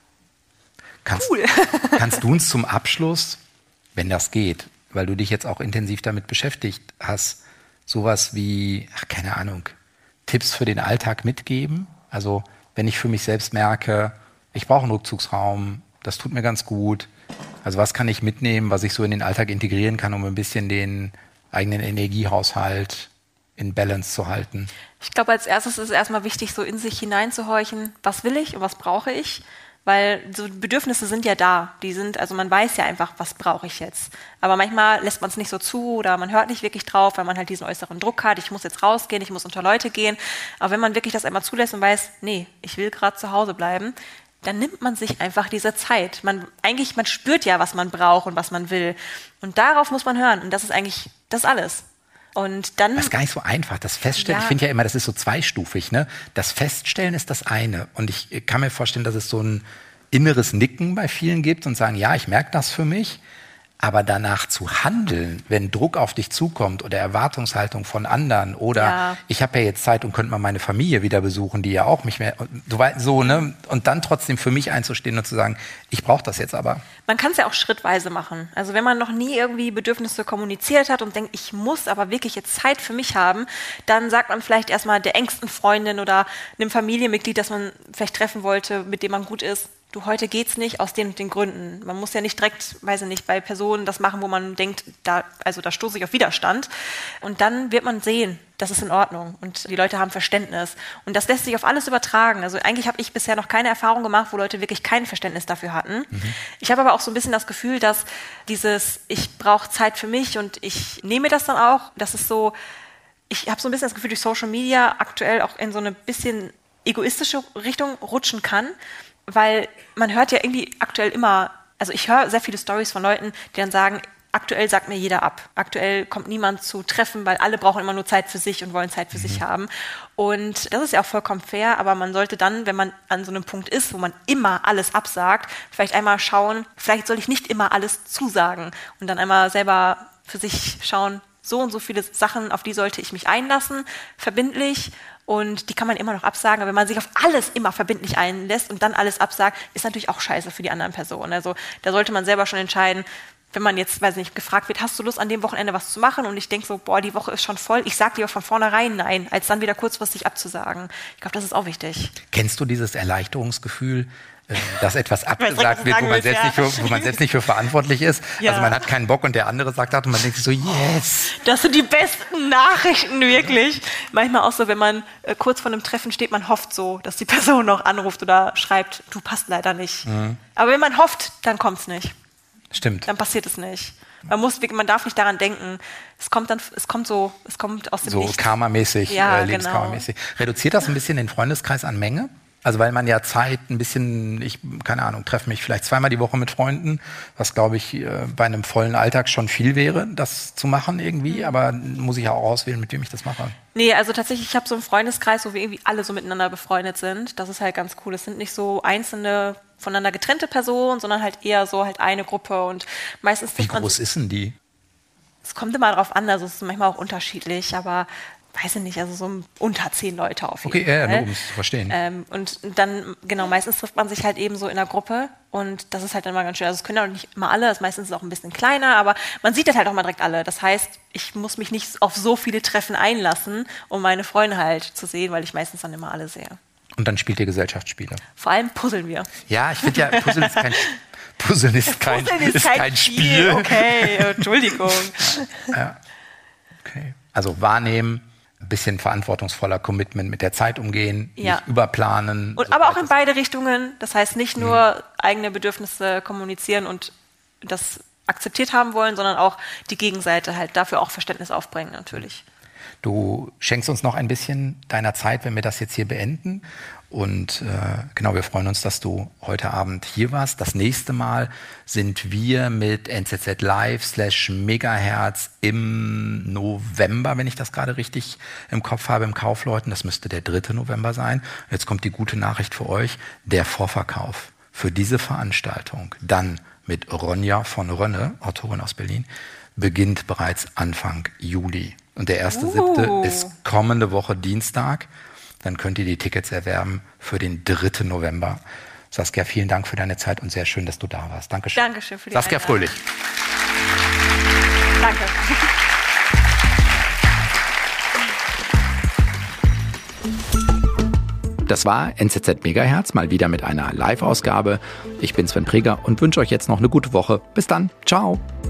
Kannst, cool. kannst du uns zum Abschluss, wenn das geht, weil du dich jetzt auch intensiv damit beschäftigt hast, sowas wie, ach, keine Ahnung, Tipps für den Alltag mitgeben? Also wenn ich für mich selbst merke, ich brauche einen Rückzugsraum, das tut mir ganz gut. Also was kann ich mitnehmen, was ich so in den Alltag integrieren kann, um ein bisschen den eigenen Energiehaushalt in Balance zu halten? Ich glaube, als erstes ist es erstmal wichtig, so in sich hineinzuhorchen, was will ich und was brauche ich? Weil so Bedürfnisse sind ja da. Die sind, also man weiß ja einfach, was brauche ich jetzt. Aber manchmal lässt man es nicht so zu oder man hört nicht wirklich drauf, weil man halt diesen äußeren Druck hat. Ich muss jetzt rausgehen, ich muss unter Leute gehen. Aber wenn man wirklich das einmal zulässt und weiß, nee, ich will gerade zu Hause bleiben, dann nimmt man sich einfach diese Zeit. Man, eigentlich, man spürt ja, was man braucht und was man will. Und darauf muss man hören. Und das ist eigentlich das alles. Und dann. Das ist gar nicht so einfach. Das Feststellen, ja. Ich finde ja immer, das ist so zweistufig, ne? Das Feststellen ist das eine. Und ich kann mir vorstellen, dass es so ein inneres Nicken bei vielen gibt und sagen, ja, ich merke das für mich. Aber danach zu handeln, wenn Druck auf dich zukommt oder Erwartungshaltung von anderen oder ja. ich habe ja jetzt Zeit und könnte mal meine Familie wieder besuchen, die ja auch mich mehr, so, ne? Und dann trotzdem für mich einzustehen und zu sagen, ich brauche das jetzt aber. Man kann es ja auch schrittweise machen. Also wenn man noch nie irgendwie Bedürfnisse kommuniziert hat und denkt, ich muss aber wirklich jetzt Zeit für mich haben, dann sagt man vielleicht erstmal der engsten Freundin oder einem Familienmitglied, das man vielleicht treffen wollte, mit dem man gut ist, du, heute geht's nicht aus den und den Gründen. Man muss ja nicht direkt, weiß ich nicht, bei Personen das machen, wo man denkt, da, also da stoße ich auf Widerstand. Und dann wird man sehen, das ist in Ordnung und die Leute haben Verständnis. Und das lässt sich auf alles übertragen. Also eigentlich habe ich bisher noch keine Erfahrung gemacht, wo Leute wirklich kein Verständnis dafür hatten. Mhm. Ich habe aber auch so ein bisschen das Gefühl, dass dieses, ich brauche Zeit für mich und ich nehme das dann auch, das ist so, ich habe so ein bisschen das Gefühl, durch Social Media aktuell auch in so eine bisschen egoistische Richtung rutschen kann. Weil man hört ja irgendwie aktuell immer, also ich höre sehr viele Storys von Leuten, die dann sagen, aktuell sagt mir jeder ab. Aktuell kommt niemand zu Treffen, weil alle brauchen immer nur Zeit für sich und wollen Zeit für mhm. sich haben. Und das ist ja auch vollkommen fair, aber man sollte dann, wenn man an so einem Punkt ist, wo man immer alles absagt, vielleicht einmal schauen, vielleicht soll ich nicht immer alles zusagen und dann einmal selber für sich schauen, so und so viele Sachen, auf die sollte ich mich einlassen, verbindlich. Und die kann man immer noch absagen. Aber wenn man sich auf alles immer verbindlich einlässt und dann alles absagt, ist natürlich auch scheiße für die anderen Personen. Also da sollte man selber schon entscheiden, wenn man jetzt, weiß nicht, gefragt wird, hast du Lust an dem Wochenende was zu machen? Und ich denke so, boah, die Woche ist schon voll. Ich sage lieber von vornherein nein, als dann wieder kurzfristig abzusagen. Ich glaube, das ist auch wichtig. Kennst du dieses Erleichterungsgefühl, dass etwas abgesagt wird, wo man, selbst nicht für, wo man selbst nicht für verantwortlich ist? Ja. Also man hat keinen Bock und der andere sagt das und man denkt sich so, yes. Das sind die besten Nachrichten, wirklich. Manchmal auch so, wenn man äh, kurz vor einem Treffen steht, man hofft so, dass die Person noch anruft oder schreibt, du passt leider nicht. Mhm. Aber wenn man hofft, dann kommt's nicht. Stimmt. Dann passiert es nicht. Man muss, man darf nicht daran denken. Es kommt dann, es kommt so, es kommt aus dem so Nichts. So karmamäßig, ja, äh, lebenskarmamäßig. Genau. Reduziert das ein bisschen den Freundeskreis an Menge? Also weil man ja Zeit ein bisschen, ich, keine Ahnung, treffe mich vielleicht zweimal die Woche mit Freunden, was glaube ich äh, bei einem vollen Alltag schon viel wäre, das zu machen irgendwie, mhm. aber muss ich ja auch auswählen, mit wem ich das mache. Nee, also tatsächlich, ich habe so einen Freundeskreis, wo wir irgendwie alle so miteinander befreundet sind. Das ist halt ganz cool. Es sind nicht so einzelne voneinander getrennte Personen, sondern halt eher so halt eine Gruppe und meistens... Wie groß ist denn die? Es kommt immer drauf an, also es ist manchmal auch unterschiedlich, aber... weiß ich nicht, also so unter zehn Leute auf jeden okay, Fall. Okay, ja, nur um es zu verstehen. Ähm, und dann, genau, meistens trifft man sich halt eben so in der Gruppe und das ist halt dann mal ganz schön. Also es können ja auch nicht immer alle, das ist meistens auch ein bisschen kleiner, aber man sieht das halt auch mal direkt alle. Das heißt, ich muss mich nicht auf so viele Treffen einlassen, um meine Freunde halt zu sehen, weil ich meistens dann immer alle sehe. Und dann spielt ihr Gesellschaftsspiele? Vor allem puzzeln wir. Ja, ich finde ja, Puzzeln ist kein Puzzeln ist kein, Puzzeln ist ist kein, kein Spiel. Spiel. Okay, Entschuldigung. Ja. Okay. Also wahrnehmen, ein bisschen verantwortungsvoller Commitment mit der Zeit umgehen, ja. nicht überplanen. Und, so aber auch in beide Richtungen. Das heißt nicht nur mhm. eigene Bedürfnisse kommunizieren und das akzeptiert haben wollen, sondern auch die Gegenseite halt dafür auch Verständnis aufbringen natürlich. Du schenkst uns noch ein bisschen deiner Zeit, wenn wir das jetzt hier beenden. Und äh, genau, wir freuen uns, dass du heute Abend hier warst. Das nächste Mal sind wir mit N Z Z Live slash Megahertz im November, wenn ich das gerade richtig im Kopf habe, im Kaufleuten. Das müsste der dritte November sein. Jetzt kommt die gute Nachricht für euch. Der Vorverkauf für diese Veranstaltung, dann mit Ronja von Rönne, Autorin aus Berlin, beginnt bereits Anfang Juli. Und der erste siebte Uh. ist kommende Woche Dienstag. Dann könnt ihr die Tickets erwerben für den dritten November. Saskia, vielen Dank für deine Zeit und sehr schön, dass du da warst. Dankeschön. Dankeschön für die Saskia Einladung. Fröhlich. Danke. Das war N Z Z Megahertz, mal wieder mit einer Live-Ausgabe. Ich bin Sven Preger und wünsche euch jetzt noch eine gute Woche. Bis dann. Ciao.